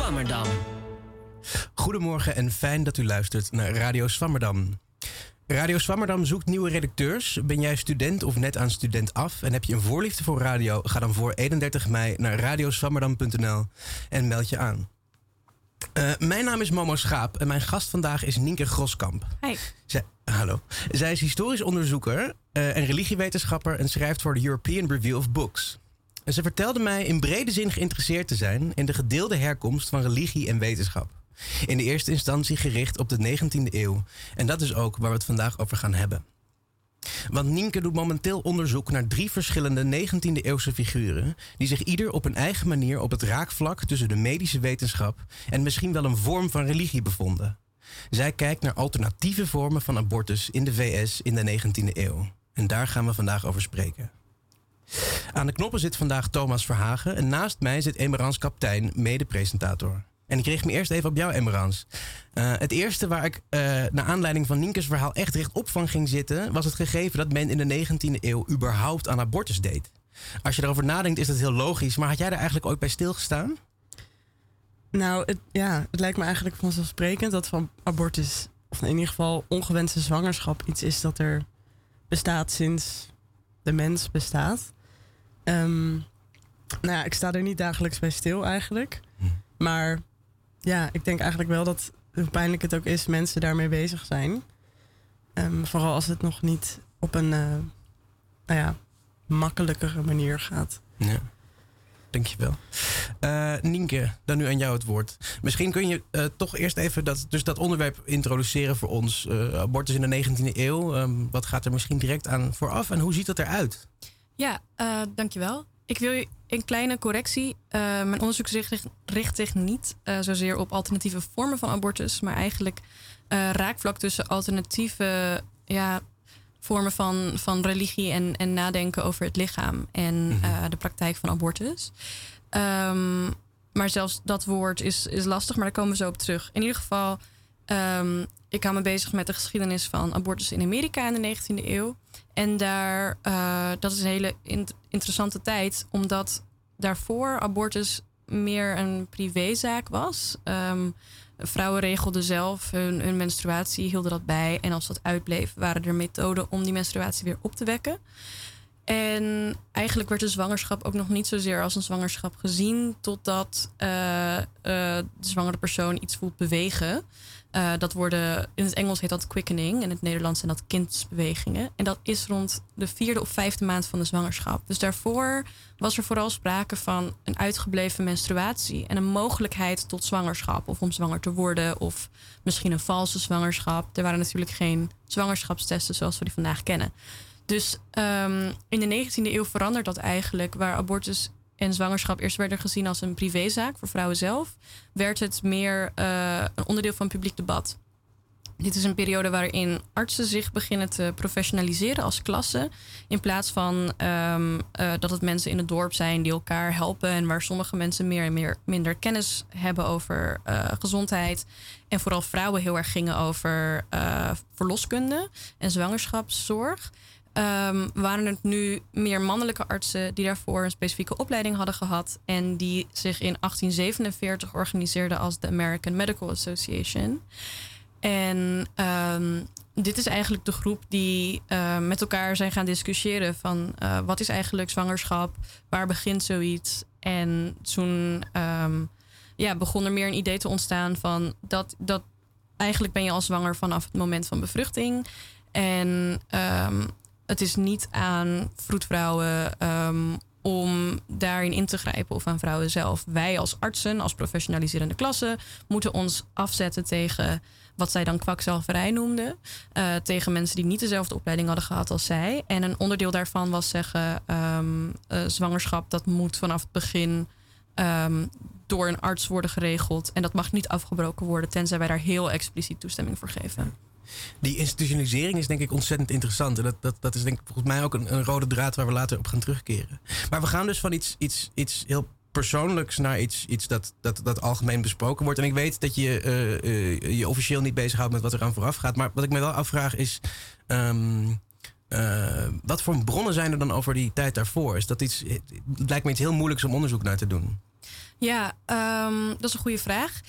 Swammerdam. Goedemorgen en fijn dat u luistert naar Radio Swammerdam. Radio Swammerdam zoekt nieuwe redacteurs. Ben jij student of net aan student af en heb je een voorliefde voor radio? Ga dan voor 31 mei naar radioswammerdam.nl en meld je aan. Mijn naam is Momo Schaap en mijn gast vandaag is Nienke Groskamp. Hi. Hallo. Zij is historisch onderzoeker en religiewetenschapper en schrijft voor de European Review of Books. En ze vertelde mij in brede zin geïnteresseerd te zijn in de gedeelde herkomst van religie en wetenschap. In de eerste instantie gericht op de 19e eeuw. En dat is ook waar we het vandaag over gaan hebben. Want Nienke doet momenteel onderzoek naar 3 verschillende 19e eeuwse figuren die zich ieder op een eigen manier op het raakvlak tussen de medische wetenschap en misschien wel een vorm van religie bevonden. Zij kijkt naar alternatieve vormen van abortus in de VS in de 19e eeuw. En daar gaan we vandaag over spreken. Aan de knoppen zit vandaag Thomas Verhagen en naast mij zit Emerans Kaptein, mede-presentator. En ik richt me eerst even op jou, Emerans. Het eerste waar ik naar aanleiding van Nienkes verhaal echt rechtop van ging zitten, was het gegeven dat men in de 19e eeuw überhaupt aan abortus deed. Als je erover nadenkt is dat heel logisch, maar had jij er eigenlijk ooit bij stilgestaan? Nou, het lijkt me eigenlijk vanzelfsprekend dat van abortus, of in ieder geval ongewenste zwangerschap, iets is dat er bestaat sinds de mens bestaat. Ik sta er niet dagelijks bij stil eigenlijk. Maar ja, ik denk eigenlijk wel dat, hoe pijnlijk het ook is, mensen daarmee bezig zijn. Vooral als het nog niet op een makkelijkere manier gaat. Ja, dankjewel. Nienke, dan nu aan jou het woord. Misschien kun je toch eerst even dat onderwerp introduceren voor ons. Abortus in de 19e eeuw. Wat gaat er misschien direct aan vooraf en hoe ziet dat eruit? Ja, dankjewel. Ik wil je een kleine correctie. Mijn onderzoek richt zich niet zozeer op alternatieve vormen van abortus, maar eigenlijk raakvlak tussen alternatieve vormen van religie en nadenken over het lichaam en de praktijk van abortus. Maar zelfs dat woord is lastig, maar daar komen we zo op terug. In ieder geval, ik hou me bezig met de geschiedenis van abortus in Amerika in de 19e eeuw. En dat is een hele interessante tijd, omdat daarvoor abortus meer een privézaak was. Vrouwen regelden zelf hun menstruatie, hielden dat bij. En als dat uitbleef, waren er methoden om die menstruatie weer op te wekken. En eigenlijk werd de zwangerschap ook nog niet zozeer als een zwangerschap gezien, totdat de zwangere persoon iets voelt bewegen. In het Engels heet dat quickening, in het Nederlands zijn dat kindsbewegingen. En dat is rond de 4e of 5e maand van de zwangerschap. Dus daarvoor was er vooral sprake van een uitgebleven menstruatie en een mogelijkheid tot zwangerschap, of om zwanger te worden, of misschien een valse zwangerschap. Er waren natuurlijk geen zwangerschapstesten zoals we die vandaag kennen. Dus in de 19e eeuw verandert dat eigenlijk, waar abortus en zwangerschap eerst werden gezien als een privézaak voor vrouwen zelf, werd het meer een onderdeel van publiek debat. Dit is een periode waarin artsen zich beginnen te professionaliseren als klasse, in plaats van dat het mensen in het dorp zijn die elkaar helpen en waar sommige mensen meer en minder kennis hebben over gezondheid. En vooral vrouwen heel erg gingen over verloskunde en zwangerschapszorg. Waren het nu meer mannelijke artsen die daarvoor een specifieke opleiding hadden gehad en die zich in 1847 organiseerden als de American Medical Association. En dit is eigenlijk de groep die met elkaar zijn gaan discussiëren van wat is eigenlijk zwangerschap, waar begint zoiets. En toen begon er meer een idee te ontstaan van dat eigenlijk ben je al zwanger vanaf het moment van bevruchting. En het is niet aan vroedvrouwen om daarin in te grijpen of aan vrouwen zelf. Wij als artsen, als professionaliserende klasse, moeten ons afzetten tegen wat zij dan kwakzalverij noemden. Tegen mensen die niet dezelfde opleiding hadden gehad als zij. En een onderdeel daarvan was zeggen, zwangerschap dat moet vanaf het begin door een arts worden geregeld. En dat mag niet afgebroken worden, tenzij wij daar heel expliciet toestemming voor geven. Die institutionalisering is denk ik ontzettend interessant. En dat is denk ik volgens mij ook een rode draad waar we later op gaan terugkeren. Maar we gaan dus van iets heel persoonlijks naar iets dat algemeen besproken wordt. En ik weet dat je officieel niet bezighoudt met wat er aan vooraf gaat. Maar wat ik me wel afvraag is, wat voor bronnen zijn er dan over die tijd daarvoor? Het lijkt me iets heel moeilijks om onderzoek naar te doen. Ja, dat is een goede vraag.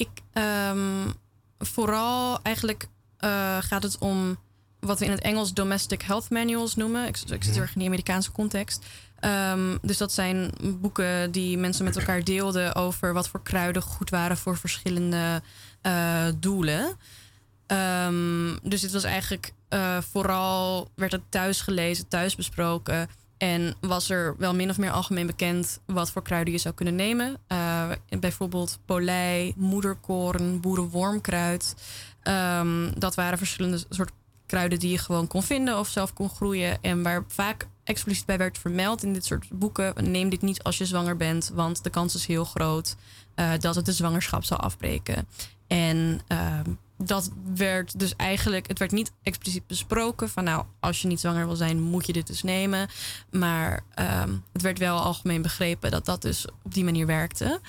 Vooral eigenlijk gaat het om wat we in het Engels domestic health manuals noemen. Ik zit heel erg in die Amerikaanse context. Dus dat zijn boeken die mensen met elkaar deelden over wat voor kruiden goed waren voor verschillende doelen. Dus dit was eigenlijk vooral, werd het thuis gelezen, thuis besproken. En was er wel min of meer algemeen bekend wat voor kruiden je zou kunnen nemen. Bijvoorbeeld polei, moederkoorn, boerenwormkruid. Dat waren verschillende soort kruiden die je gewoon kon vinden of zelf kon groeien. En waar vaak expliciet bij werd vermeld in dit soort boeken: neem dit niet als je zwanger bent, want de kans is heel groot dat het de zwangerschap zal afbreken. En dat werd dus eigenlijk, het werd niet expliciet besproken van nou, als je niet zwanger wil zijn, moet je dit dus nemen. Maar het werd wel algemeen begrepen dat dat dus op die manier werkte.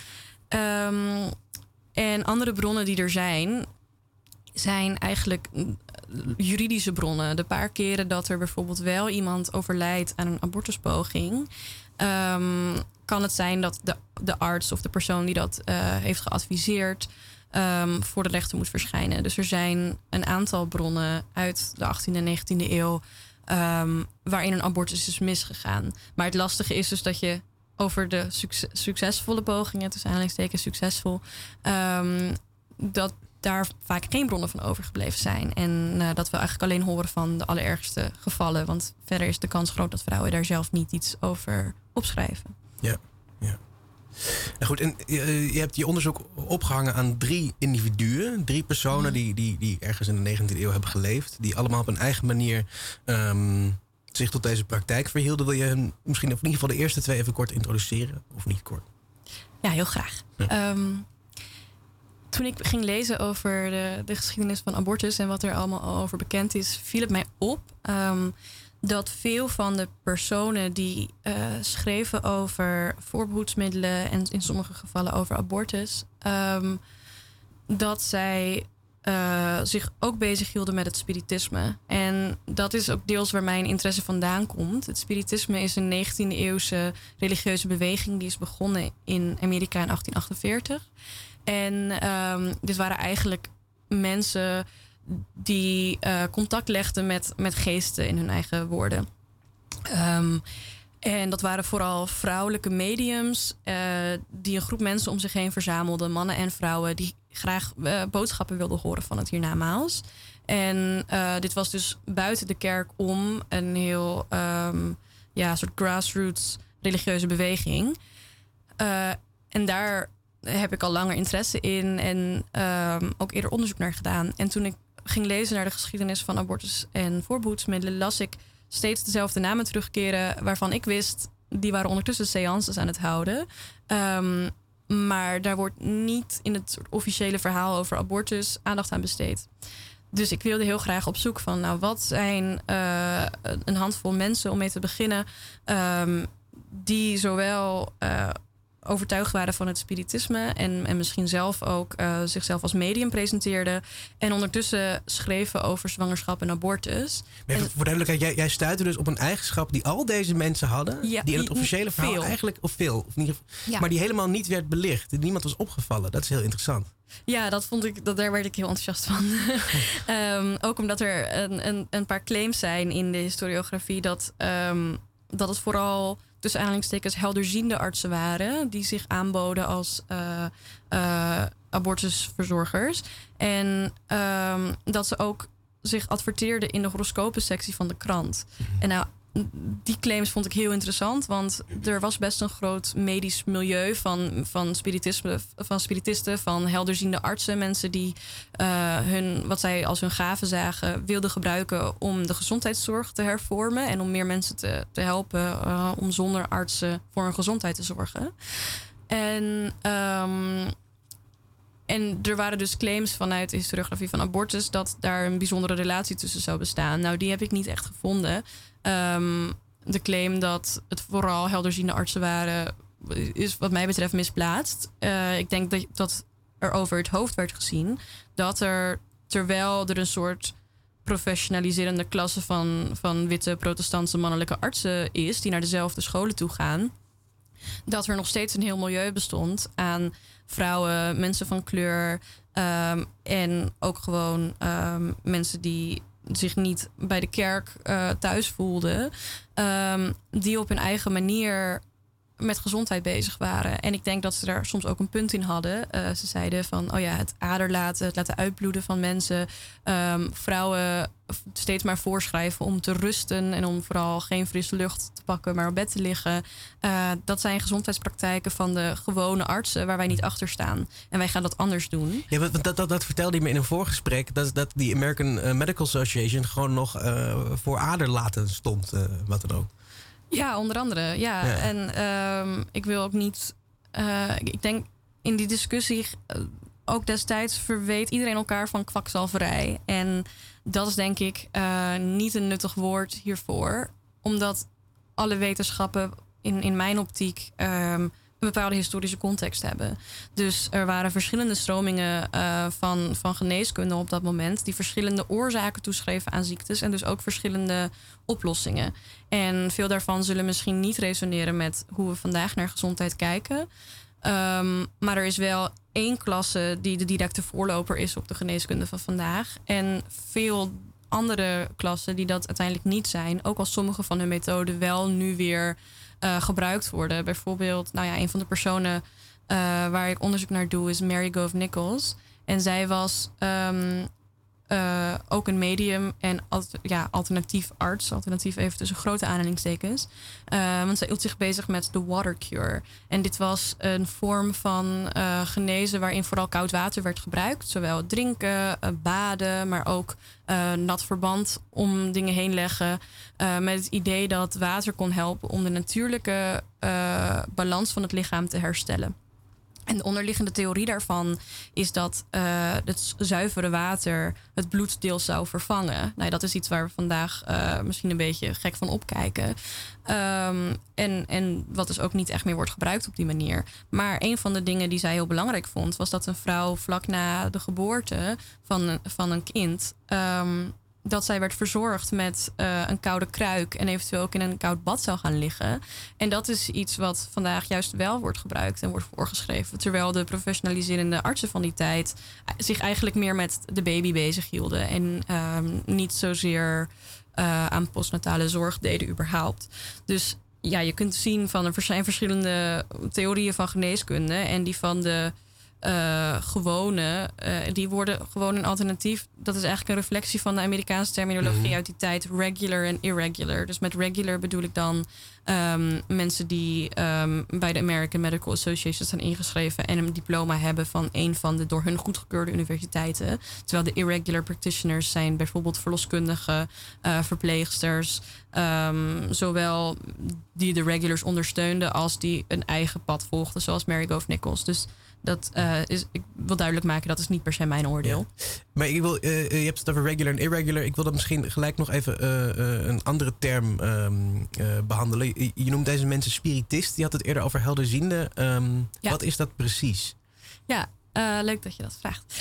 En andere bronnen die er zijn eigenlijk juridische bronnen. De paar keren dat er bijvoorbeeld wel iemand overlijdt aan een abortuspoging, kan het zijn dat de arts of de persoon die dat heeft geadviseerd voor de rechter moet verschijnen. Dus er zijn een aantal bronnen uit de 18e en 19e eeuw waarin een abortus is misgegaan. Maar het lastige is dus dat je over de succesvolle pogingen, tussen aanhalingstekens succesvol, dat daar vaak geen bronnen van overgebleven zijn. En dat we eigenlijk alleen horen van de allerergste gevallen. Want verder is de kans groot dat vrouwen daar zelf niet iets over opschrijven. Ja. Nou goed, en je hebt je onderzoek opgehangen aan 3 individuen. 3 personen die ergens in de 19e eeuw hebben geleefd. Die allemaal op een eigen manier zich tot deze praktijk verhielden. Wil je hen misschien of in ieder geval de eerste 2 even kort introduceren? Of niet kort? Ja, heel graag. Ja. Toen ik ging lezen over de geschiedenis van abortus en wat er allemaal al over bekend is, viel het mij op dat veel van de personen die schreven over voorbehoedsmiddelen en in sommige gevallen over abortus, dat zij zich ook bezighielden met het spiritisme. En dat is ook deels waar mijn interesse vandaan komt. Het spiritisme is een 19e-eeuwse religieuze beweging die is begonnen in Amerika in 1848. En dit waren eigenlijk mensen die contact legden met geesten in hun eigen woorden. En dat waren vooral vrouwelijke mediums die een groep mensen om zich heen verzamelden, mannen en vrouwen, die graag boodschappen wilden horen van het hiernamaals. En dit was dus buiten de kerk om een heel soort grassroots religieuze beweging. En daar heb ik al langer interesse in en ook eerder onderzoek naar gedaan. En toen ik ging lezen naar de geschiedenis van abortus en voorbehoedsmiddelen, las ik steeds dezelfde namen terugkeren waarvan ik wist, die waren ondertussen seances aan het houden. Maar daar wordt niet in het soort officiële verhaal over abortus aandacht aan besteed. Dus ik wilde heel graag op zoek van, nou, wat zijn een handvol mensen om mee te beginnen, die zowel overtuigd waren van het spiritisme en misschien zelf ook zichzelf als medium presenteerden en ondertussen schreven over zwangerschap en abortus. Maar voor duidelijkheid, jij stuitte dus op een eigenschap die al deze mensen hadden, die in het officiële verhaal veel. eigenlijk, of veel, of in ieder geval, maar die helemaal niet werd belicht. Niemand was opgevallen. Dat is heel interessant. Ja, daar werd ik heel enthousiast van. Ook omdat er een paar claims zijn in de historiografie dat het vooral tussen aanhalingstekens helderziende artsen waren die zich aanboden als abortusverzorgers. En dat ze ook zich adverteerden in de horoscopensectie van de krant. En nou, die claims vond ik heel interessant, want er was best een groot medisch milieu van spiritisten, van helderziende artsen, mensen die wat zij als hun gave zagen wilden gebruiken om de gezondheidszorg te hervormen en om meer mensen te helpen om zonder artsen voor hun gezondheid te zorgen. En er waren dus claims vanuit de historiografie van abortus dat daar een bijzondere relatie tussen zou bestaan. Nou, die heb ik niet echt gevonden. De claim dat het vooral helderziende artsen waren, is wat mij betreft misplaatst. Ik denk dat er over het hoofd werd gezien dat terwijl er een soort professionaliserende klasse van witte protestantse mannelijke artsen is die naar dezelfde scholen toe gaan, dat er nog steeds een heel milieu bestond aan vrouwen, mensen van kleur en ook gewoon mensen die zich niet bij de kerk thuis voelden, die op hun eigen manier met gezondheid bezig waren. En ik denk dat ze daar soms ook een punt in hadden. Ze zeiden van, het het laten uitbloeden van mensen, vrouwen steeds maar voorschrijven om te rusten en om vooral geen frisse lucht te pakken, maar op bed te liggen. Dat zijn gezondheidspraktijken van de gewone artsen waar wij niet achter staan. En wij gaan dat anders doen. Ja, want dat vertelde je me in een voorgesprek, dat die American Medical Association gewoon nog voor aderlaten stond, wat dan ook. Ja, onder andere. Ja. En ik wil ook niet. Ik denk in die discussie ook destijds verweet iedereen elkaar van kwakzalverij. En dat is denk ik niet een nuttig woord hiervoor. Omdat alle wetenschappen in mijn optiek een bepaalde historische context hebben. Dus er waren verschillende stromingen van geneeskunde op dat moment die verschillende oorzaken toeschreven aan ziektes en dus ook verschillende oplossingen. En veel daarvan zullen misschien niet resoneren met hoe we vandaag naar gezondheid kijken. Maar er is wel één klasse die de directe voorloper is op de geneeskunde van vandaag. En veel andere klassen die dat uiteindelijk niet zijn, ook als sommige van hun methoden wel nu weer gebruikt worden. Bijvoorbeeld, een van de personen waar ik onderzoek naar doe is Mary Gove Nichols. En zij was ook een medium en alternatief arts. Alternatief even tussen grote aanhalingstekens. Want zij hield zich bezig met de water cure. En dit was een vorm van genezen waarin vooral koud water werd gebruikt. Zowel drinken, baden, maar ook nat verband om dingen heen leggen. Met het idee dat water kon helpen om de natuurlijke balans van het lichaam te herstellen. En de onderliggende theorie daarvan is dat het zuivere water het bloed deels zou vervangen. Dat is iets waar we vandaag misschien een beetje gek van opkijken. En wat dus ook niet echt meer wordt gebruikt op die manier. Maar een van de dingen die zij heel belangrijk vond, was dat een vrouw vlak na de geboorte van een kind, dat zij werd verzorgd met een koude kruik en eventueel ook in een koud bad zou gaan liggen. En dat is iets wat vandaag juist wel wordt gebruikt en wordt voorgeschreven. Terwijl de professionaliserende artsen van die tijd zich eigenlijk meer met de baby bezig hielden. En niet zozeer aan postnatale zorg deden überhaupt. Dus ja, je kunt zien van er zijn verschillende theorieën van geneeskunde. En die van de gewone, die worden gewoon een alternatief. Dat is eigenlijk een reflectie van de Amerikaanse terminologie uit die tijd, regular en irregular. Dus met regular bedoel ik dan mensen die bij de American Medical Association zijn ingeschreven en een diploma hebben van een van de door hun goedgekeurde universiteiten. Terwijl de irregular practitioners zijn bijvoorbeeld verloskundigen, verpleegsters, zowel die de regulars ondersteunden als die een eigen pad volgden, zoals Mary Gove Nichols. Dus dat ik wil duidelijk maken, dat is niet per se mijn oordeel. Ja. Maar je hebt het over regular en irregular. Ik wil dan misschien gelijk nog even een andere term behandelen. Je noemt deze mensen spiritist. Je had het eerder over helderziende. Ja. Wat is dat precies? Ja, leuk dat je dat vraagt.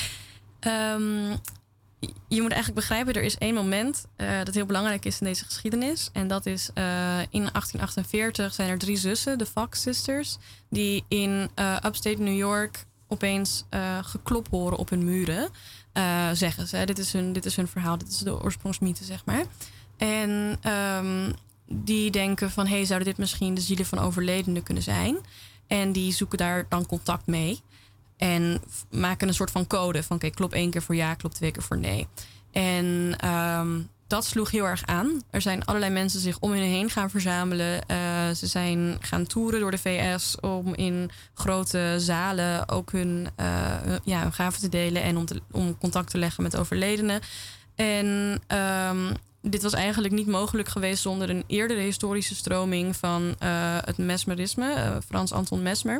Je moet eigenlijk begrijpen, er is één moment dat heel belangrijk is in deze geschiedenis. En dat is in 1848 zijn er 3 zussen, de Fox Sisters, die in upstate New York opeens geklop horen op hun muren. Zeggen ze, dit is hun verhaal, dit is de oorsprongsmythe, zeg maar. En die denken van, zouden dit misschien de zielen van overledenen kunnen zijn? En die zoeken daar dan contact mee. En maken een soort van code van klop 1 keer voor ja, klop 2 keer voor nee. En dat sloeg heel erg aan. Er zijn allerlei mensen zich om hen heen gaan verzamelen. Ze zijn gaan toeren door de VS om in grote zalen ook hun gaven te delen en om contact te leggen met overledenen. En dit was eigenlijk niet mogelijk geweest zonder een eerdere historische stroming van het mesmerisme, Frans Anton Mesmer.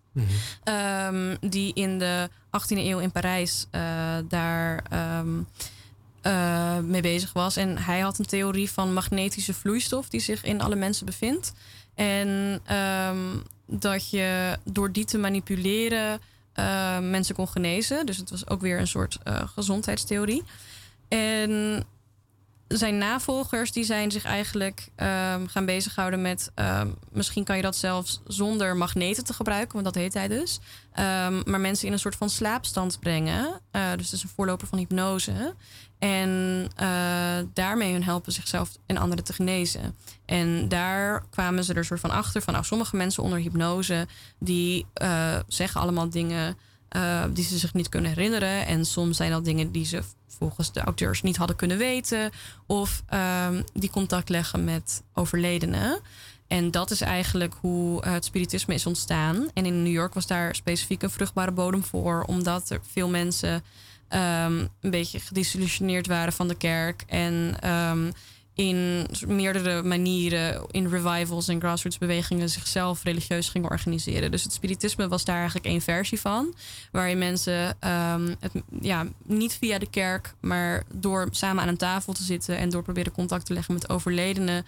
Die in de 18e eeuw in Parijs daar mee bezig was. En hij had een theorie van magnetische vloeistof die zich in alle mensen bevindt. En dat je door die te manipuleren mensen kon genezen. Dus het was ook weer een soort gezondheidstheorie. En zijn navolgers die zijn zich eigenlijk gaan bezighouden met... misschien kan je dat zelfs zonder magneten te gebruiken, want dat heet hij dus. Maar mensen in een soort van slaapstand brengen. Dus het is een voorloper van hypnose. En daarmee hun helpen zichzelf en anderen te genezen. En daar kwamen ze er soort van achter van... sommige mensen onder hypnose die zeggen allemaal dingen... die ze zich niet kunnen herinneren. En soms zijn dat dingen die ze volgens de auteurs niet hadden kunnen weten. Of die contact leggen met overledenen. En dat is eigenlijk hoe het spiritisme is ontstaan. En in New York was daar specifiek een vruchtbare bodem voor. Omdat er veel mensen een beetje gedisillusioneerd waren van de kerk. En in meerdere manieren, in revivals en grassroots bewegingen, zichzelf religieus gingen organiseren. Dus het spiritisme was daar eigenlijk één versie van. Waarin mensen niet via de kerk, maar door samen aan een tafel te zitten en door proberen contact te leggen met overledenen,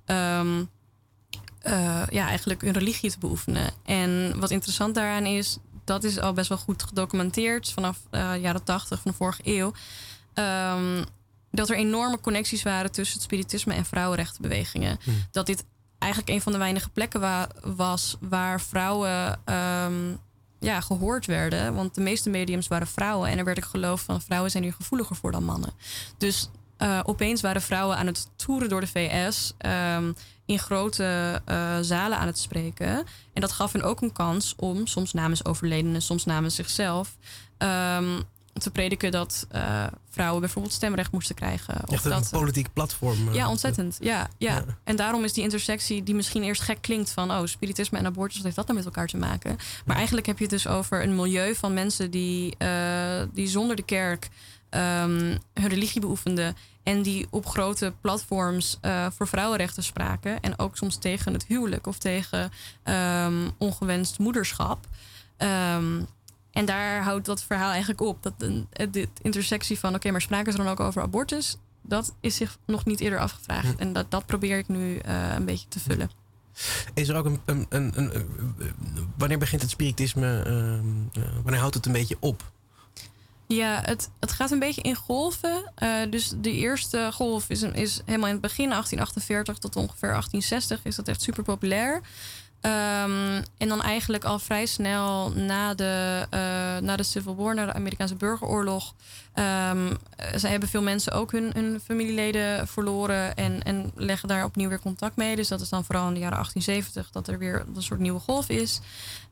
eigenlijk hun religie te beoefenen. En wat interessant daaraan is, dat is al best wel goed gedocumenteerd vanaf jaren 80 van de vorige eeuw. Dat er enorme connecties waren tussen het spiritisme en vrouwenrechtenbewegingen. Dat dit eigenlijk een van de weinige plekken was waar vrouwen gehoord werden. Want de meeste mediums waren vrouwen. En er werd ook geloofd van vrouwen zijn hier gevoeliger voor dan mannen. Dus opeens waren vrouwen aan het toeren door de VS... in grote zalen aan het spreken. En dat gaf hen ook een kans om, soms namens overledenen, soms namens zichzelf... te prediken dat vrouwen bijvoorbeeld stemrecht moesten krijgen. Echt een politiek platform. Ja, ontzettend. Ja. En daarom is die intersectie die misschien eerst gek klinkt van... spiritisme en abortus, wat heeft dat nou met elkaar te maken? Maar eigenlijk heb je het dus over een milieu van mensen... die zonder de kerk hun religie beoefenden... en die op grote platforms voor vrouwenrechten spraken... en ook soms tegen het huwelijk of tegen ongewenst moederschap... En daar houdt dat verhaal eigenlijk op. Dat de intersectie van, maar spraken ze dan ook over abortus? Dat is zich nog niet eerder afgevraagd. En dat probeer ik nu een beetje te vullen. Is er ook wanneer begint het spiritisme? Wanneer houdt het een beetje op? Ja, het gaat een beetje in golven. Dus de eerste golf is helemaal in het begin, 1848 tot ongeveer 1860... is dat echt super populair. En dan eigenlijk al vrij snel na de Civil War, na de Amerikaanse burgeroorlog... zij hebben veel mensen ook hun familieleden verloren... en leggen daar opnieuw weer contact mee. Dus dat is dan vooral in de jaren 1870 dat er weer een soort nieuwe golf is.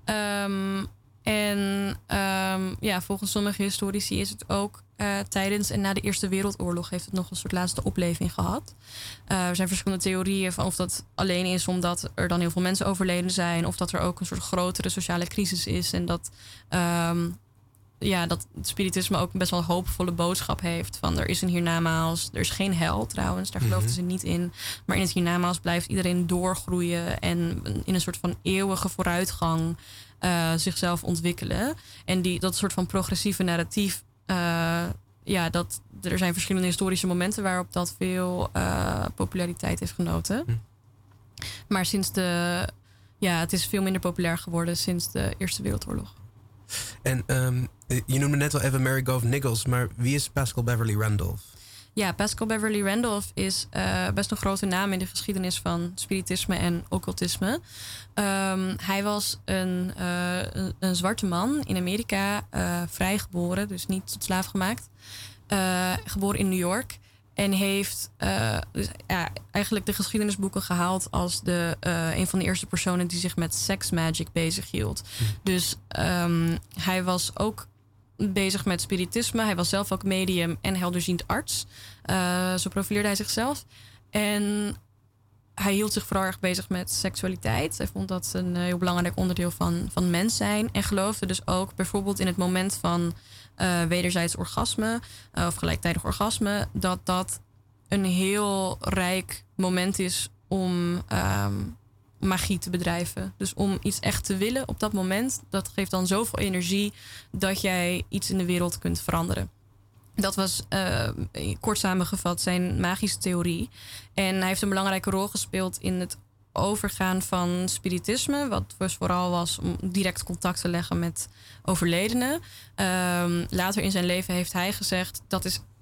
Volgens sommige historici is het ook tijdens en na de Eerste Wereldoorlog... heeft het nog een soort laatste opleving gehad. Er zijn verschillende theorieën van of dat alleen is omdat er dan heel veel mensen overleden zijn... of dat er ook een soort grotere sociale crisis is... en dat het spiritisme ook best wel een hoopvolle boodschap heeft... van er is een hiernamaals, er is geen hel trouwens, daar geloofden ze niet in... maar in het hiernamaals blijft iedereen doorgroeien... en in een soort van eeuwige vooruitgang... zichzelf ontwikkelen. En dat soort van progressieve narratief... er zijn verschillende historische momenten... waarop dat veel populariteit heeft genoten. Maar het is veel minder populair geworden... sinds de Eerste Wereldoorlog. En je noemde net al even Mary Gove Nichols... maar wie is Paschal Beverly Randolph? Ja, Paschal Beverly Randolph is best een grote naam... in de geschiedenis van spiritisme en occultisme. Hij was een zwarte man in Amerika, vrijgeboren... dus niet tot slaaf gemaakt. Geboren in New York. En heeft eigenlijk de geschiedenisboeken gehaald... als een van de eerste personen die zich met sex magic bezighield. Dus hij was ook bezig met spiritisme. Hij was zelf ook medium en helderziend arts. Zo profileerde hij zichzelf. En hij hield zich vooral erg bezig met seksualiteit. Hij vond dat een heel belangrijk onderdeel van mens zijn. En geloofde dus ook bijvoorbeeld in het moment van wederzijds orgasme... of gelijktijdig orgasme... dat een heel rijk moment is om magie te bedrijven. Dus om iets echt te willen op dat moment... dat geeft dan zoveel energie... dat jij iets in de wereld kunt veranderen. Dat was kort samengevat zijn magische theorie. En hij heeft een belangrijke rol gespeeld in het overgaan van spiritisme. Wat dus vooral was om direct contact te leggen met overledenen. Later in zijn leven heeft hij gezegd... dat is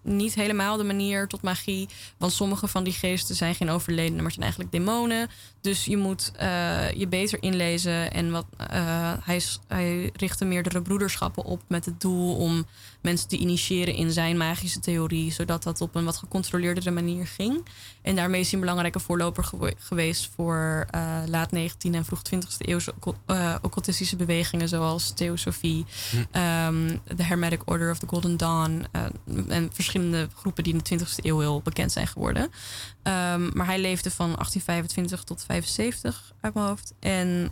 niet helemaal de manier tot magie. Want sommige van die geesten zijn geen overledenen, maar zijn eigenlijk demonen. Dus je moet je beter inlezen. En hij richtte meerdere broederschappen op met het doel om mensen te initiëren in zijn magische theorie. Zodat dat op een wat gecontroleerdere manier ging. En daarmee is hij een belangrijke voorloper geweest voor laat 19e en vroeg 20e eeuwse occultistische bewegingen. Zoals Theosofie, de Hermetic Order of the Golden Dawn. En verschillende groepen die in de 20e eeuw heel bekend zijn geworden. Maar hij leefde van 1825 tot 75 uit mijn hoofd. En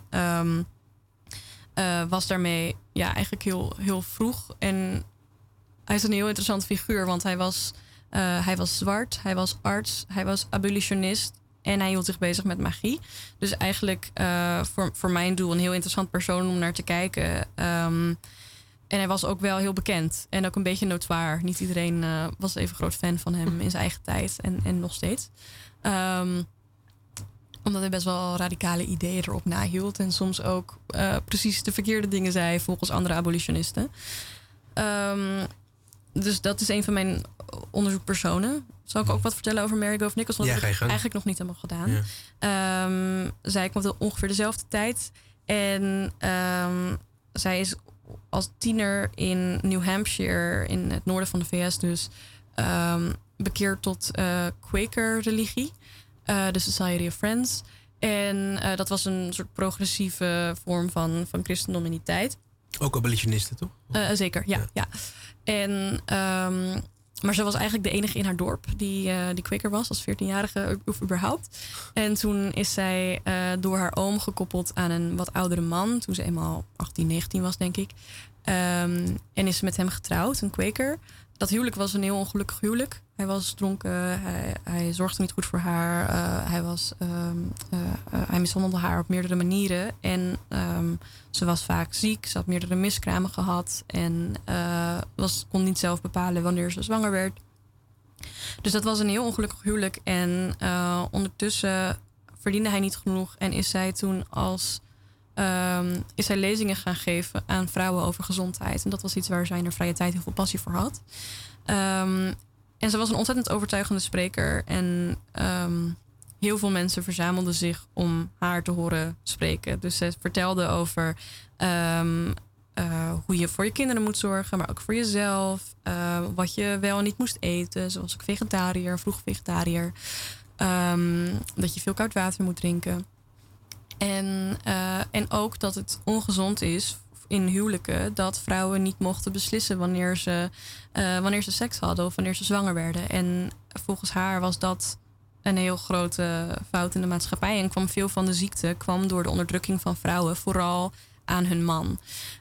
was daarmee eigenlijk heel, heel vroeg. En hij is een heel interessant figuur, want hij was zwart, hij was arts, hij was abolitionist en hij hield zich bezig met magie. Dus eigenlijk voor mijn doel een heel interessant persoon om naar te kijken. En hij was ook wel heel bekend en ook een beetje notoire. Niet iedereen was even groot fan van hem in zijn eigen tijd en nog steeds. Omdat hij best wel radicale ideeën erop nahield en soms ook precies de verkeerde dingen zei volgens andere abolitionisten. Dus dat is een van mijn onderzoekpersonen. Zal ik ook wat vertellen over Mary Gove Nichols? Want dat heb ik eigenlijk nog niet helemaal gedaan. Ja. Zij kwam op ongeveer dezelfde tijd. En zij is als tiener in New Hampshire, in het noorden van de VS dus, bekeerd tot Quaker-religie. De Society of Friends. En dat was een soort progressieve vorm van christendom in die tijd. Ook abolitionisten, toch? Zeker, ja. En, maar ze was eigenlijk de enige in haar dorp die Quaker was, als 14-jarige of überhaupt. En toen is zij door haar oom gekoppeld aan een wat oudere man, toen ze eenmaal 18, 19 was, denk ik. En is ze met hem getrouwd, een Quaker. Dat huwelijk was een heel ongelukkig huwelijk. Hij was dronken, hij zorgde niet goed voor haar. Hij mishandelde haar op meerdere manieren. En ze was vaak ziek, ze had meerdere miskramen gehad. En kon niet zelf bepalen wanneer ze zwanger werd. Dus dat was een heel ongelukkig huwelijk. En ondertussen verdiende hij niet genoeg. En is zij toen is zij lezingen gaan geven aan vrouwen over gezondheid. En dat was iets waar zij in haar vrije tijd heel veel passie voor had. En ze was een ontzettend overtuigende spreker. En heel veel mensen verzamelden zich om haar te horen spreken. Dus ze vertelde over hoe je voor je kinderen moet zorgen, maar ook voor jezelf. Wat je wel en niet moest eten. Zoals ook vegetariër, vroeg vegetariër. Dat je veel koud water moet drinken. En ook dat het ongezond is in huwelijken dat vrouwen niet mochten beslissen wanneer ze seks hadden of wanneer ze zwanger werden. En volgens haar was dat een heel grote fout in de maatschappij. En kwam veel van de ziekte door de onderdrukking van vrouwen, vooral aan hun man.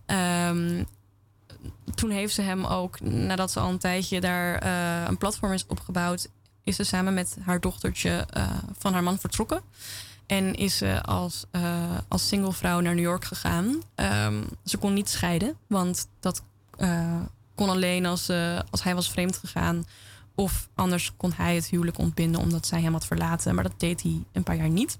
Toen heeft ze hem ook, nadat ze al een tijdje daar een platform is opgebouwd, is ze samen met haar dochtertje van haar man vertrokken. En is ze als single vrouw naar New York gegaan. Ze kon niet scheiden, want dat kon alleen als hij was vreemd gegaan. Of anders kon hij het huwelijk ontbinden omdat zij hem had verlaten. Maar dat deed hij een paar jaar niet.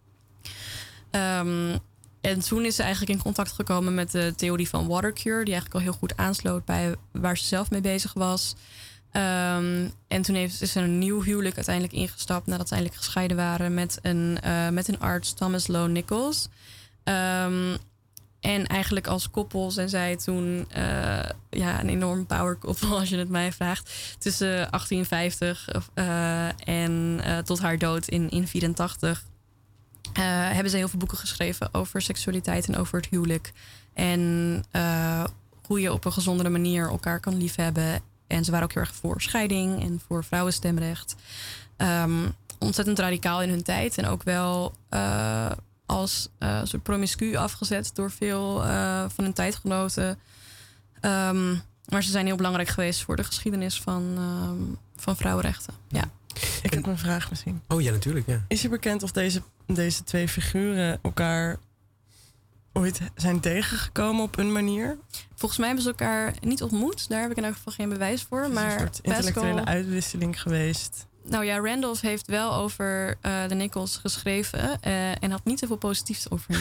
En toen is ze eigenlijk in contact gekomen met de theorie van watercure, die eigenlijk al heel goed aansloot bij waar ze zelf mee bezig was. En toen is ze een nieuw huwelijk uiteindelijk ingestapt nadat ze eindelijk gescheiden waren met een arts, Thomas Lowe Nichols. En eigenlijk als koppel zijn zij toen een enorm power koppel, als je het mij vraagt. Tussen 1850 en tot haar dood in 1984 hebben ze heel veel boeken geschreven over seksualiteit en over het huwelijk. En hoe je op een gezondere manier elkaar kan liefhebben. En ze waren ook heel erg voor scheiding en voor vrouwenstemrecht. Ontzettend radicaal in hun tijd. En ook wel als soort promiscu afgezet door veel van hun tijdgenoten. Maar ze zijn heel belangrijk geweest voor de geschiedenis van vrouwenrechten. Ja. Ik heb een vraag misschien. Oh ja, natuurlijk. Ja. Is je bekend of deze twee figuren elkaar ooit zijn tegengekomen op een manier? Volgens mij hebben ze elkaar niet ontmoet. Daar heb ik in elk geval geen bewijs voor. Het is maar een soort intellectuele uitwisseling geweest. Nou ja, Randolph heeft wel over de Nichols geschreven. En had niet zoveel positiefs over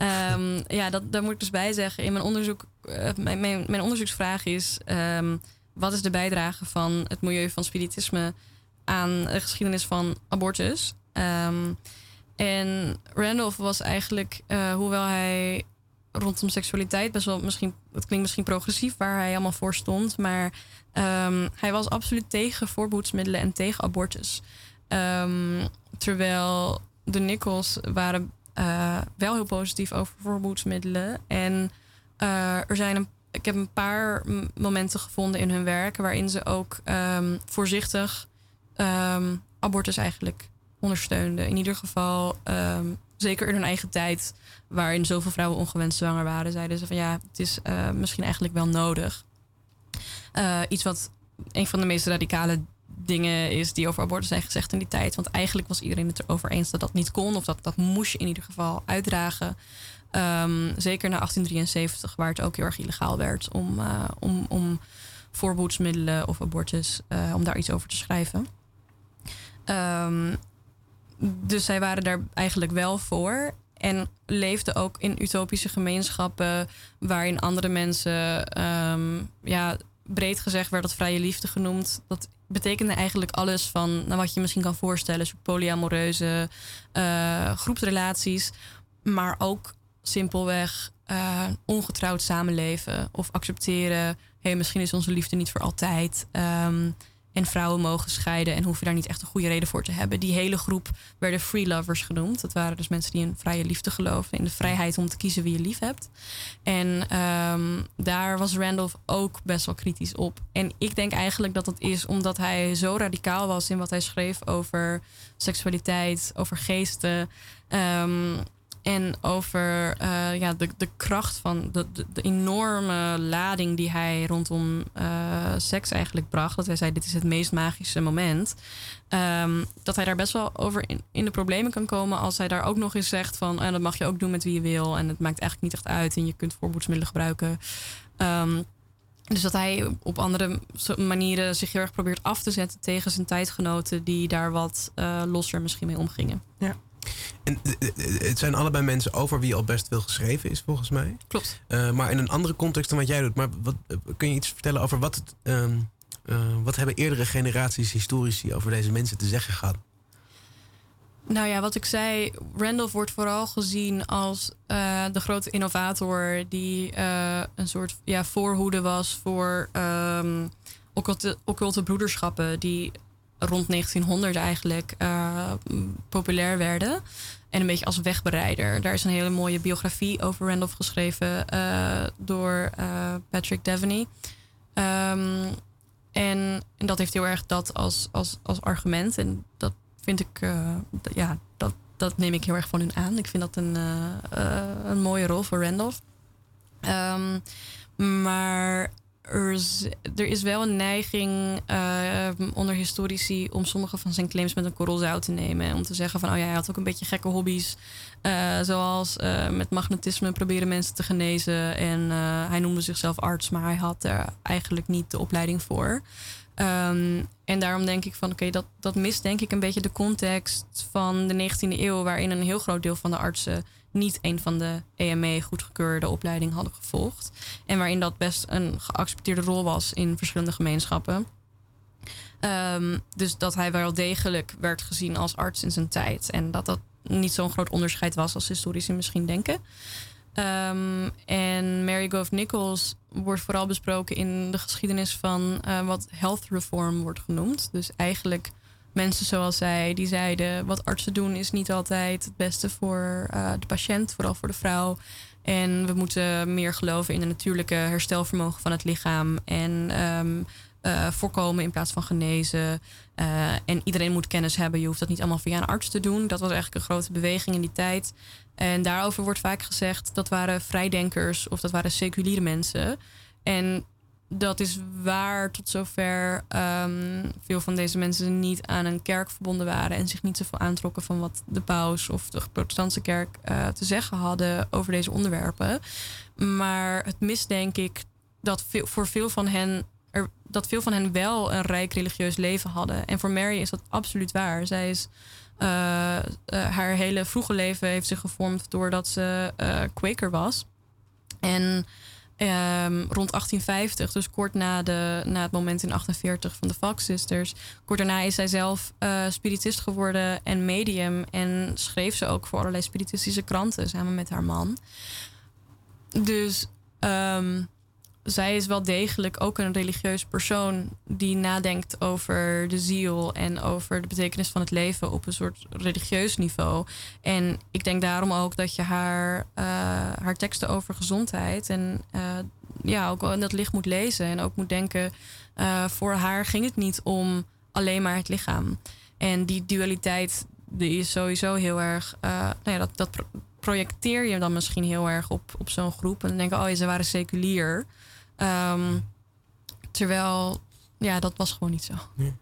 hem. Daar moet ik dus bij zeggen. In mijn onderzoek, mijn onderzoeksvraag is: wat is de bijdrage van het milieu van spiritisme aan de geschiedenis van abortus? En Randolph was eigenlijk, hoewel hij rondom seksualiteit best wel het klinkt misschien progressief waar hij allemaal voor stond, maar hij was absoluut tegen voorbehoedsmiddelen en tegen abortus. Terwijl de Nichols waren wel heel positief over voorbehoedsmiddelen. En ik heb een paar momenten gevonden in hun werk waarin ze ook voorzichtig abortus eigenlijk ondersteunden. In ieder geval, zeker in hun eigen tijd, waarin zoveel vrouwen ongewenst zwanger waren, zeiden ze van ja, het is misschien eigenlijk wel nodig. Iets wat een van de meest radicale dingen is die over abortus zijn gezegd in die tijd. Want eigenlijk was iedereen het erover eens dat dat niet kon. Of dat moest je in ieder geval uitdragen. Zeker na 1873, waar het ook heel erg illegaal werd om voorbehoedsmiddelen of abortus, om daar iets over te schrijven. Dus zij waren daar eigenlijk wel voor. En leefden ook in utopische gemeenschappen waarin andere mensen, breed gezegd werd dat vrije liefde genoemd. Dat betekende eigenlijk alles van wat je misschien kan voorstellen. Soort polyamoreuze groepsrelaties. Maar ook simpelweg ongetrouwd samenleven. Of accepteren, misschien is onze liefde niet voor altijd. En vrouwen mogen scheiden en hoef je daar niet echt een goede reden voor te hebben. Die hele groep werden free lovers genoemd. Dat waren dus mensen die in vrije liefde geloofden. In de vrijheid om te kiezen wie je lief hebt. En daar was Randolph ook best wel kritisch op. En ik denk eigenlijk dat dat is omdat hij zo radicaal was in wat hij schreef over seksualiteit, over geesten. En over de kracht van de enorme lading die hij rondom seks eigenlijk bracht. Dat hij zei, dit is het meest magische moment. Dat hij daar best wel over in de problemen kan komen als hij daar ook nog eens zegt van, dat mag je ook doen met wie je wil. En het maakt eigenlijk niet echt uit en je kunt voorbehoedsmiddelen gebruiken. Dus dat hij op andere manieren zich heel erg probeert af te zetten tegen zijn tijdgenoten die daar wat losser misschien mee omgingen. Ja. En het zijn allebei mensen over wie al best veel geschreven is, volgens mij. Klopt. Maar in een andere context dan wat jij doet. Maar kun je iets vertellen over wat hebben eerdere generaties historici over deze mensen te zeggen gehad? Nou ja, wat ik zei, Randolph wordt vooral gezien als de grote innovator die een soort voorhoede was voor occulte broederschappen die rond 1900 eigenlijk populair werden. En een beetje als wegbereider. Daar is een hele mooie biografie over Randolph geschreven door Patrick Devaney. En dat heeft heel erg dat als argument. En dat vind ik, dat neem ik heel erg van hun aan. Ik vind dat een mooie rol voor Randolph. Maar er is wel een neiging onder historici om sommige van zijn claims met een korrel zout te nemen. En om te zeggen van, hij had ook een beetje gekke hobby's. Zoals met magnetisme proberen mensen te genezen. En hij noemde zichzelf arts, maar hij had er eigenlijk niet de opleiding voor. En daarom denk ik van, dat mist denk ik een beetje de context van de 19e eeuw, waarin een heel groot deel van de artsen niet een van de EME goedgekeurde opleiding hadden gevolgd. En waarin dat best een geaccepteerde rol was in verschillende gemeenschappen. Dus dat hij wel degelijk werd gezien als arts in zijn tijd. En dat niet zo'n groot onderscheid was als historici misschien denken. En Mary Grove Nichols wordt vooral besproken in de geschiedenis van wat health reform wordt genoemd. Dus eigenlijk mensen zoals zij, die zeiden, wat artsen doen is niet altijd het beste voor de patiënt, vooral voor de vrouw. En we moeten meer geloven in het natuurlijke herstelvermogen van het lichaam. En voorkomen in plaats van genezen. En iedereen moet kennis hebben. Je hoeft dat niet allemaal via een arts te doen. Dat was eigenlijk een grote beweging in die tijd. En daarover wordt vaak gezegd, dat waren vrijdenkers of dat waren seculiere mensen. En dat is waar tot zover veel van deze mensen niet aan een kerk verbonden waren en zich niet zoveel aantrokken van wat de paus of de protestantse kerk te zeggen hadden over deze onderwerpen. Maar het mist denk ik dat veel van hen wel een rijk religieus leven hadden. En voor Mary is dat absoluut waar. Zij is haar hele vroege leven heeft zich gevormd doordat ze Quaker was. En rond 1850, dus kort na het moment in 48 van de Fox Sisters. Kort daarna is zij zelf spiritist geworden en medium. En schreef ze ook voor allerlei spiritistische kranten samen met haar man. Dus zij is wel degelijk ook een religieus persoon die nadenkt over de ziel en over de betekenis van het leven op een soort religieus niveau. En ik denk daarom ook dat je haar teksten over gezondheid en ook wel in dat licht moet lezen. En ook moet denken, voor haar ging het niet om alleen maar het lichaam. En die dualiteit die is sowieso heel erg, dat projecteer je dan misschien heel erg op zo'n groep. En dan denk je, ze waren seculier. Terwijl, dat was gewoon niet zo. Ja.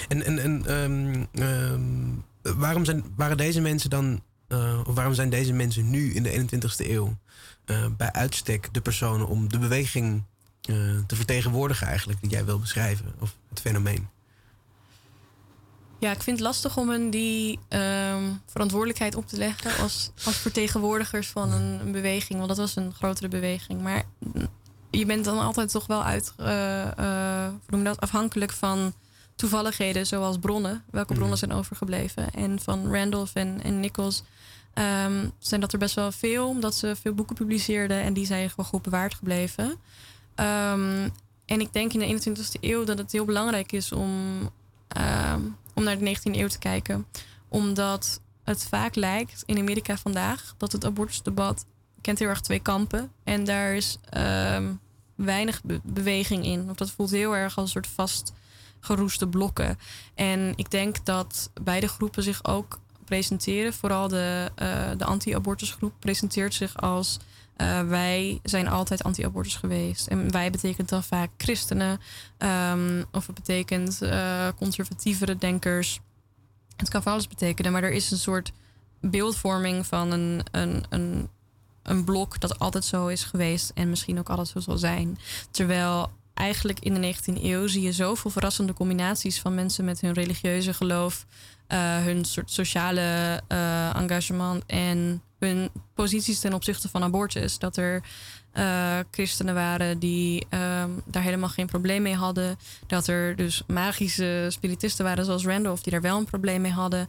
Waren deze mensen dan, of waarom zijn deze mensen nu in de 21ste eeuw bij uitstek de personen om de beweging te vertegenwoordigen eigenlijk, die jij wil beschrijven, of het fenomeen? Ja, ik vind het lastig om hen die verantwoordelijkheid op te leggen als vertegenwoordigers van een beweging. Want dat was een grotere beweging. Maar je bent dan altijd toch wel afhankelijk van toevalligheden zoals bronnen. Welke bronnen zijn overgebleven? En van Randolph en Nichols zijn dat er best wel veel. Omdat ze veel boeken publiceerden en die zijn gewoon goed bewaard gebleven. En ik denk in de 21ste eeuw dat het heel belangrijk is om naar de 19e eeuw te kijken. Omdat het vaak lijkt in Amerika vandaag dat het abortusdebat kent heel erg twee kampen. En daar is weinig beweging in. Of dat voelt heel erg als een soort vastgeroeste blokken. En ik denk dat beide groepen zich ook presenteren. Vooral de anti-abortusgroep presenteert zich als wij zijn altijd anti-abortus geweest. En wij betekent dan vaak christenen. Of het betekent conservatievere denkers. Het kan van alles betekenen. Maar er is een soort beeldvorming van een blok dat altijd zo is geweest. En misschien ook altijd zo zal zijn. Terwijl eigenlijk in de 19e eeuw zie je zoveel verrassende combinaties van mensen met hun religieuze geloof. Hun soort sociale engagement en hun posities ten opzichte van abortus. Dat er christenen waren die daar helemaal geen probleem mee hadden. Dat er dus magische spiritisten waren zoals Randolph die daar wel een probleem mee hadden.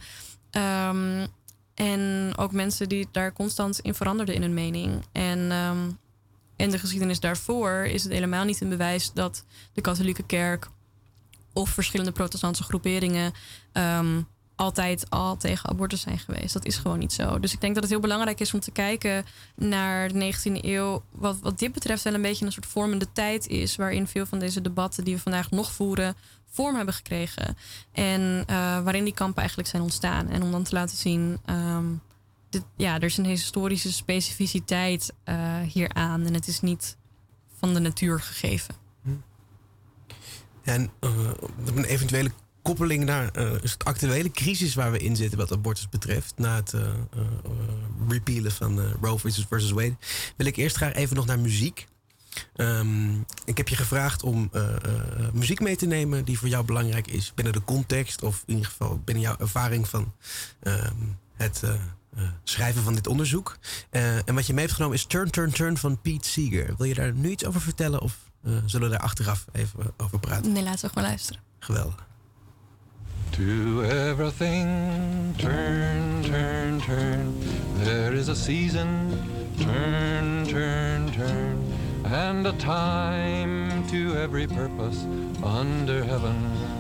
En ook mensen die daar constant in veranderden in hun mening. En in de geschiedenis daarvoor is het helemaal niet een bewijs dat de katholieke kerk of verschillende protestantse groeperingen altijd al tegen abortus zijn geweest. Dat is gewoon niet zo. Dus ik denk dat het heel belangrijk is om te kijken naar de 19e eeuw. Wat dit betreft wel een beetje een soort vormende tijd is, waarin veel van deze debatten die we vandaag nog voeren vorm hebben gekregen. En waarin die kampen eigenlijk zijn ontstaan. En om dan te laten zien, er is een historische specificiteit hieraan. En het is niet van de natuur gegeven. Ja, en een eventuele koppeling naar is het actuele crisis waar we in zitten wat abortus betreft. Na het repealen van Roe versus Wade. Wil ik eerst graag even nog naar muziek. Ik heb je gevraagd om muziek mee te nemen die voor jou belangrijk is. Binnen de context of in ieder geval binnen jouw ervaring van het schrijven van dit onderzoek. En wat je mee hebt genomen is Turn, Turn, Turn van Pete Seeger. Wil je daar nu iets over vertellen of zullen we daar achteraf even over praten? Nee, laten we gewoon luisteren. Geweldig. To everything, turn, turn, turn. There is a season, turn, turn, turn. And a time to every purpose under heaven.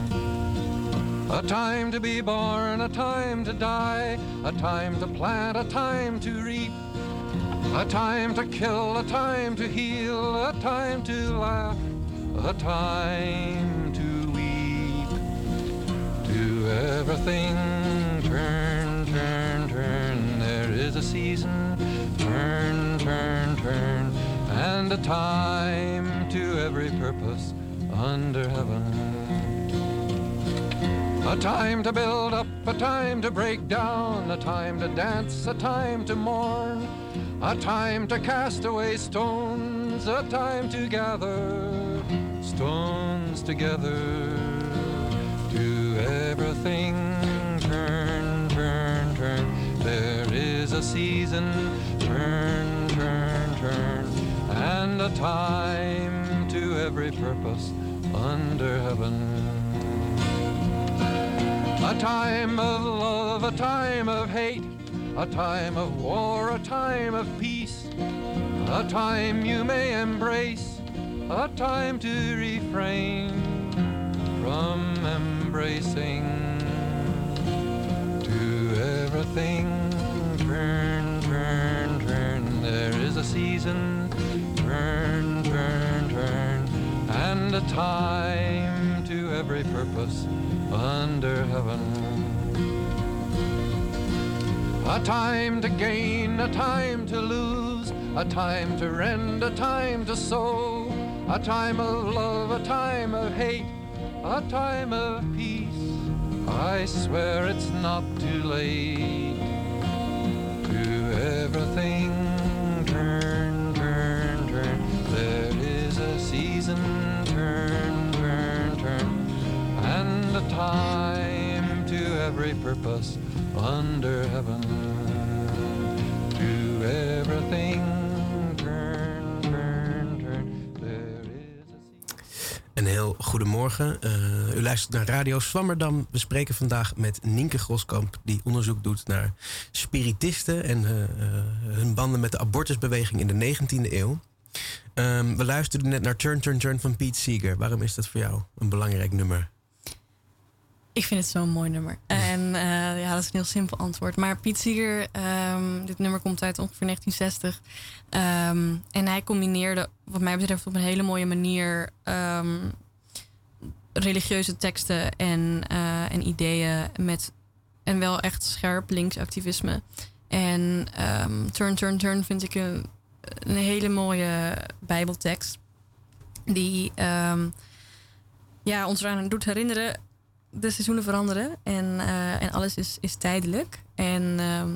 A time to be born, a time to die. A time to plant, a time to reap. A time to kill, a time to heal. A time to laugh, a time to weep. To everything, turn, turn, turn. There is a season, turn, turn, turn. And a time to every purpose under heaven. A time to build up, a time to break down, a time to dance, a time to mourn, a time to cast away stones, a time to gather stones together. To everything, turn, turn, turn. There is a season, turn, turn, turn. and a time to every purpose under heaven. A time of love, a time of hate, a time of war, a time of peace, a time you may embrace, a time to refrain from embracing. To everything, turn, turn, turn. There is a season, turn, turn, turn, and a time to every purpose under heaven. A time to gain, a time to lose, a time to rend, a time to sow, a time of love, a time of hate, a time of peace. I swear it's not too late. To everything, turn, turn, turn. There is a season, turn, turn, turn, and a time to every purpose under heaven. To everything, turn, turn, turn. There is a season. Een heel goedemorgen. U luistert naar Radio Zwammerdam. We spreken vandaag met Nienke Groskamp, die onderzoek doet naar spiritisten en hun banden met de abortusbeweging in de 19e eeuw. We luisterden net naar Turn, Turn, Turn van Pete Seeger. Waarom is dat voor jou een belangrijk nummer? Ik vind het zo'n mooi nummer. En ja, dat is een heel simpel antwoord. Maar Pete Seeger, dit nummer komt uit ongeveer 1960. En hij combineerde, wat mij betreft, op een hele mooie manier religieuze teksten en ideeën met en wel echt scherp linksactivisme. En Turn, Turn, Turn vind ik een hele mooie bijbeltekst die ons eraan doet herinneren: de seizoenen veranderen en alles is tijdelijk. En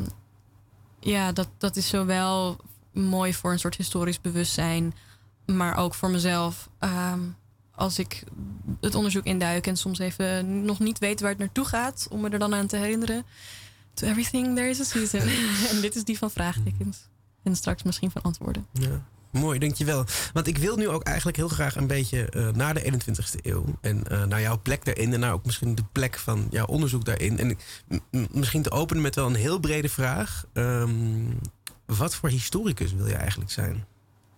dat is zowel mooi voor een soort historisch bewustzijn, maar ook voor mezelf. Als ik het onderzoek induik en soms even nog niet weet waar het naartoe gaat, om me er dan aan te herinneren. To everything there is a season. En dit is die van vraagtekens. En straks misschien van antwoorden. Ja. Mooi, dankjewel. Want ik wil nu ook eigenlijk heel graag een beetje naar de 21ste eeuw. En naar jouw plek daarin. En naar ook misschien de plek van jouw onderzoek daarin. En misschien te openen met wel een heel brede vraag. Wat voor historicus wil je eigenlijk zijn?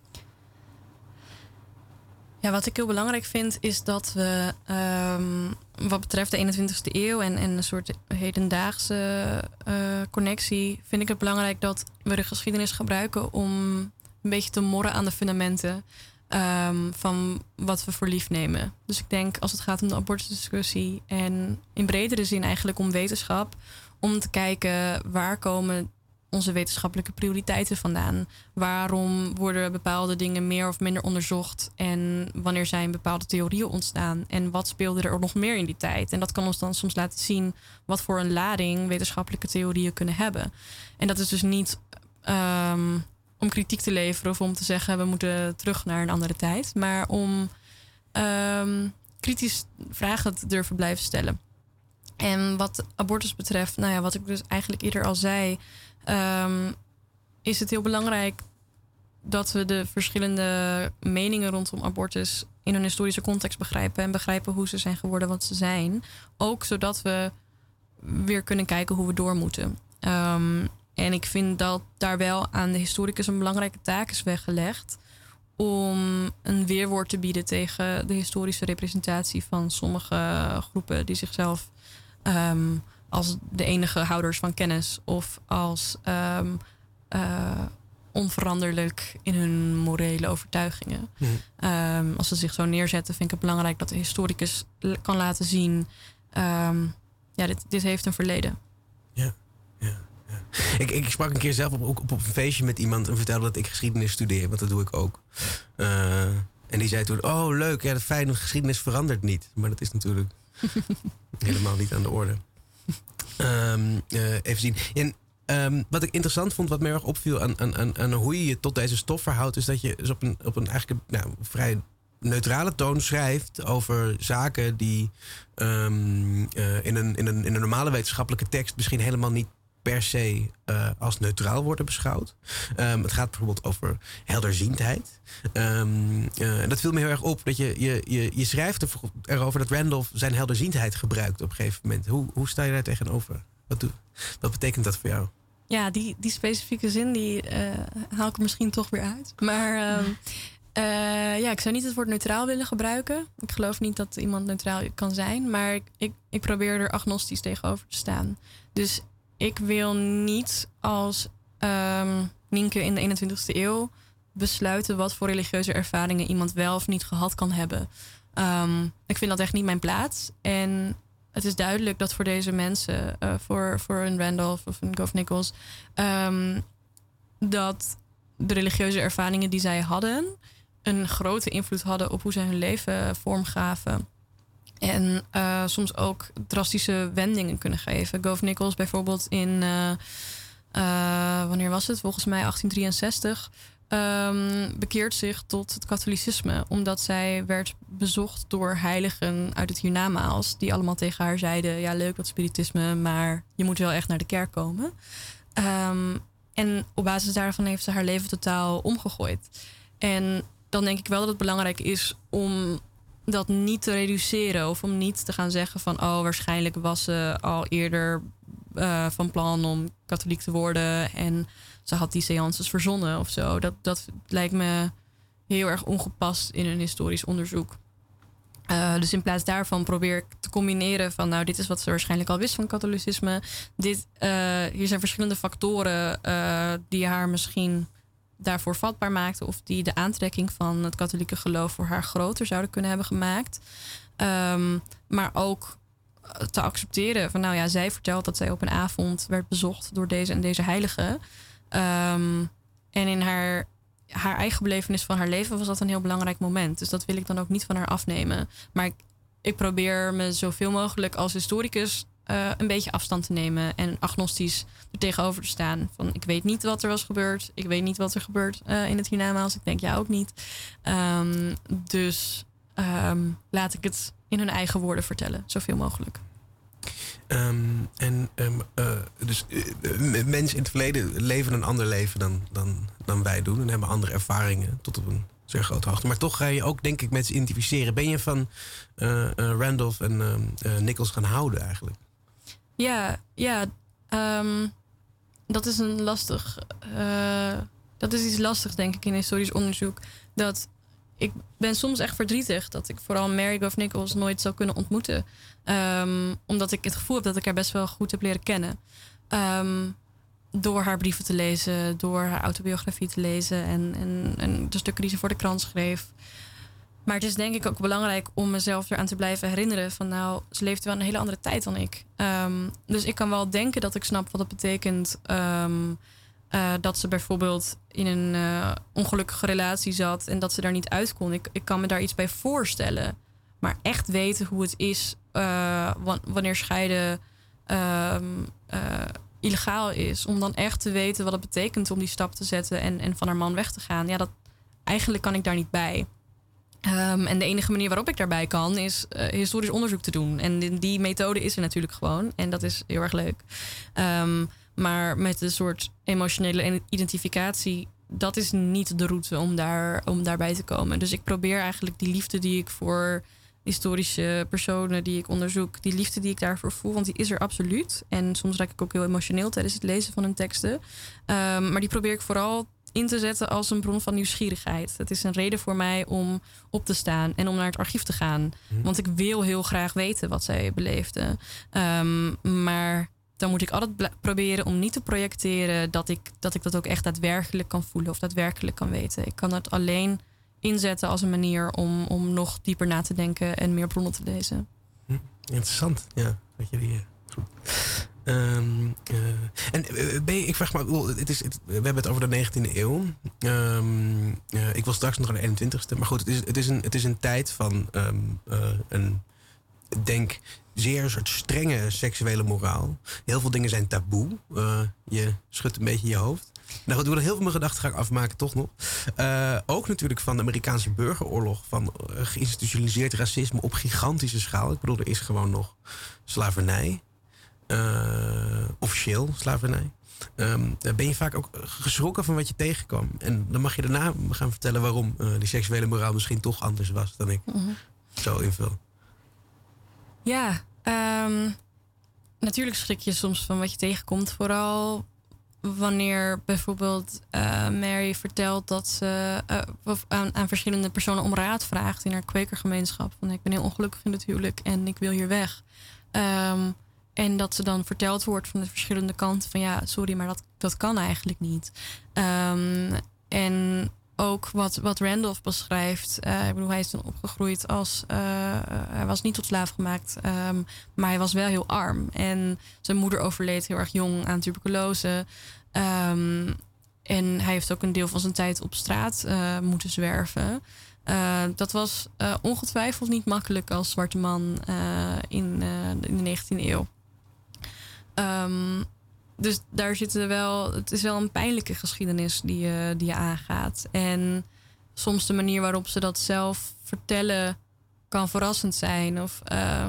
Ja, wat ik heel belangrijk vind is dat we wat betreft de 21ste eeuw en een soort hedendaagse connectie, vind ik het belangrijk dat we de geschiedenis gebruiken om een beetje te morren aan de fundamenten van wat we voor lief nemen. Dus ik denk, als het gaat om de abortusdiscussie en in bredere zin eigenlijk om wetenschap, om te kijken waar komen onze wetenschappelijke prioriteiten vandaan? Waarom worden bepaalde dingen meer of minder onderzocht? En wanneer zijn bepaalde theorieën ontstaan? En wat speelde er nog meer in die tijd? En dat kan ons dan soms laten zien wat voor een lading wetenschappelijke theorieën kunnen hebben. En dat is dus niet om kritiek te leveren of om te zeggen we moeten terug naar een andere tijd, maar om kritisch vragen te durven blijven stellen. En wat abortus betreft, wat ik dus eigenlijk eerder al zei, is het heel belangrijk dat we de verschillende meningen rondom abortus in een historische context begrijpen en begrijpen hoe ze zijn geworden wat ze zijn. Ook zodat we weer kunnen kijken hoe we door moeten. En ik vind dat daar wel aan de historicus een belangrijke taak is weggelegd om een weerwoord te bieden tegen de historische representatie van sommige groepen die zichzelf als de enige houders van kennis of als onveranderlijk in hun morele overtuigingen. Als ze zich zo neerzetten, vind ik het belangrijk dat de historicus kan laten zien, dit heeft een verleden. Ja. Ik sprak een keer zelf op een feestje met iemand en vertelde dat ik geschiedenis studeer, want dat doe ik ook. En die zei toen, oh leuk, ja, fijn, geschiedenis verandert niet. Maar dat is natuurlijk helemaal niet aan de orde. Even zien. En wat ik interessant vond, wat mij erg opviel aan hoe je je tot deze stof verhoudt, is dat je dus op een eigenlijk vrij neutrale toon schrijft over zaken die in een normale wetenschappelijke tekst misschien helemaal niet per se als neutraal worden beschouwd. Het gaat bijvoorbeeld over helderziendheid. En dat viel me heel erg op. Dat je schrijft erover dat Randolph zijn helderziendheid gebruikt op een gegeven moment. Hoe sta je daar tegenover? Wat betekent dat voor jou? Ja, die specifieke zin die haal ik er misschien toch weer uit. Maar ik zou niet het woord neutraal willen gebruiken. Ik geloof niet dat iemand neutraal kan zijn. Maar ik probeer er agnostisch tegenover te staan. Dus ik wil niet als Nienke in de 21ste eeuw besluiten wat voor religieuze ervaringen iemand wel of niet gehad kan hebben. Ik vind dat echt niet mijn plaats. En het is duidelijk dat voor deze mensen, voor een Randolph of een Gove Nichols, dat de religieuze ervaringen die zij hadden een grote invloed hadden op hoe zij hun leven vormgaven. En soms ook drastische wendingen kunnen geven. Gove Nichols bijvoorbeeld in, wanneer was het? Volgens mij 1863. Bekeert zich tot het katholicisme. Omdat zij werd bezocht door heiligen uit het hiernamaals. Die allemaal tegen haar zeiden, ja leuk dat spiritisme, maar je moet wel echt naar de kerk komen. En op basis daarvan heeft ze haar leven totaal omgegooid. En dan denk ik wel dat het belangrijk is om dat niet te reduceren. Of om niet te gaan zeggen van, waarschijnlijk was ze al eerder van plan om katholiek te worden. En ze had die seances verzonnen of zo. Dat lijkt me heel erg ongepast in een historisch onderzoek. Dus in plaats daarvan probeer ik te combineren van, dit is wat ze waarschijnlijk al wist van katholicisme. Hier zijn verschillende factoren die haar misschien daarvoor vatbaar maakten, of die de aantrekking van het katholieke geloof voor haar groter zouden kunnen hebben gemaakt. Maar ook te accepteren van, zij vertelt dat zij op een avond werd bezocht door deze en deze heilige. En in haar eigen belevenis van haar leven was dat een heel belangrijk moment. Dus dat wil ik dan ook niet van haar afnemen. Maar ik probeer me zoveel mogelijk als historicus een beetje afstand te nemen en agnostisch er tegenover te staan. Van, ik weet niet wat er was gebeurd. Ik weet niet wat er gebeurt in het hiernamaals. Ik denk ook niet. Dus laat ik het in hun eigen woorden vertellen. Zoveel mogelijk. Dus mensen in het verleden leven een ander leven dan wij doen. En hebben andere ervaringen tot op een zeer grote hoogte. Maar toch ga je ook, denk ik, met ze identificeren. Ben je van Randolph en Nichols gaan houden eigenlijk? Ja. Dat is een lastig. Dat is iets lastigs, denk ik, in historisch onderzoek. Dat ik ben soms echt verdrietig dat ik vooral Mary Gove Nichols nooit zou kunnen ontmoeten. Omdat ik het gevoel heb dat ik haar best wel goed heb leren kennen. Door haar brieven te lezen, door haar autobiografie te lezen en de stukken die ze voor de krant schreef. Maar het is denk ik ook belangrijk om mezelf eraan te blijven herinneren van, ze leefde wel een hele andere tijd dan ik. Dus ik kan wel denken dat ik snap wat het betekent dat ze bijvoorbeeld in een ongelukkige relatie zat en dat ze daar niet uit kon. Ik kan me daar iets bij voorstellen. Maar echt weten hoe het is wanneer scheiden illegaal is. Om dan echt te weten wat het betekent om die stap te zetten en van haar man weg te gaan. Ja, eigenlijk kan ik daar niet bij. En de enige manier waarop ik daarbij kan is historisch onderzoek te doen. En die methode is er natuurlijk gewoon. En dat is heel erg leuk. Maar met een soort emotionele identificatie, dat is niet de route om daarbij te komen. Dus ik probeer eigenlijk die liefde die ik voor historische personen die ik onderzoek, die liefde die ik daarvoor voel, want die is er absoluut. En soms raak ik ook heel emotioneel tijdens het lezen van hun teksten. Maar die probeer ik vooral in te zetten als een bron van nieuwsgierigheid. Het is een reden voor mij om op te staan en om naar het archief te gaan. Want ik wil heel graag weten wat zij beleefde. Maar dan moet ik altijd proberen om niet te projecteren dat ik dat ook echt daadwerkelijk kan voelen of daadwerkelijk kan weten. Ik kan het alleen inzetten als een manier om nog dieper na te denken en meer bronnen te lezen. Interessant, ja. Dat jullie ik vraag me, we hebben het over de 19e eeuw. Ik wil straks nog naar de 21ste. Maar goed, het is een tijd van denk zeer soort strenge seksuele moraal. Heel veel dingen zijn taboe. Je schudt een beetje je hoofd. Nou goed, ik wil er heel veel mijn gedachtegang afmaken, toch nog. Ook natuurlijk van de Amerikaanse burgeroorlog. Van geïnstitutionaliseerd racisme op gigantische schaal. Ik bedoel, er is gewoon nog slavernij. officieel slavernij. Ben je vaak ook geschrokken van wat je tegenkwam. En dan mag je daarna gaan vertellen waarom die seksuele moraal misschien toch anders was dan ik zo invul. Ja, natuurlijk schrik je soms van wat je tegenkomt. Vooral wanneer bijvoorbeeld Mary vertelt dat ze aan verschillende personen om raad vraagt in haar kwekergemeenschap. Van ik ben heel ongelukkig in het huwelijk en ik wil hier weg. En dat ze dan verteld wordt van de verschillende kanten van ja, sorry, maar dat kan eigenlijk niet. En ook wat Randolph beschrijft. Ik bedoel, hij is dan opgegroeid als... hij was niet tot slaaf gemaakt, maar hij was wel heel arm. En zijn moeder overleed heel erg jong aan tuberculose. En hij heeft ook een deel van zijn tijd op straat moeten zwerven. Dat was ongetwijfeld niet makkelijk als zwarte man in de 19e eeuw. Dus daar zitten wel... Het is wel een pijnlijke geschiedenis die je aangaat. En soms de manier waarop ze dat zelf vertellen kan verrassend zijn. Of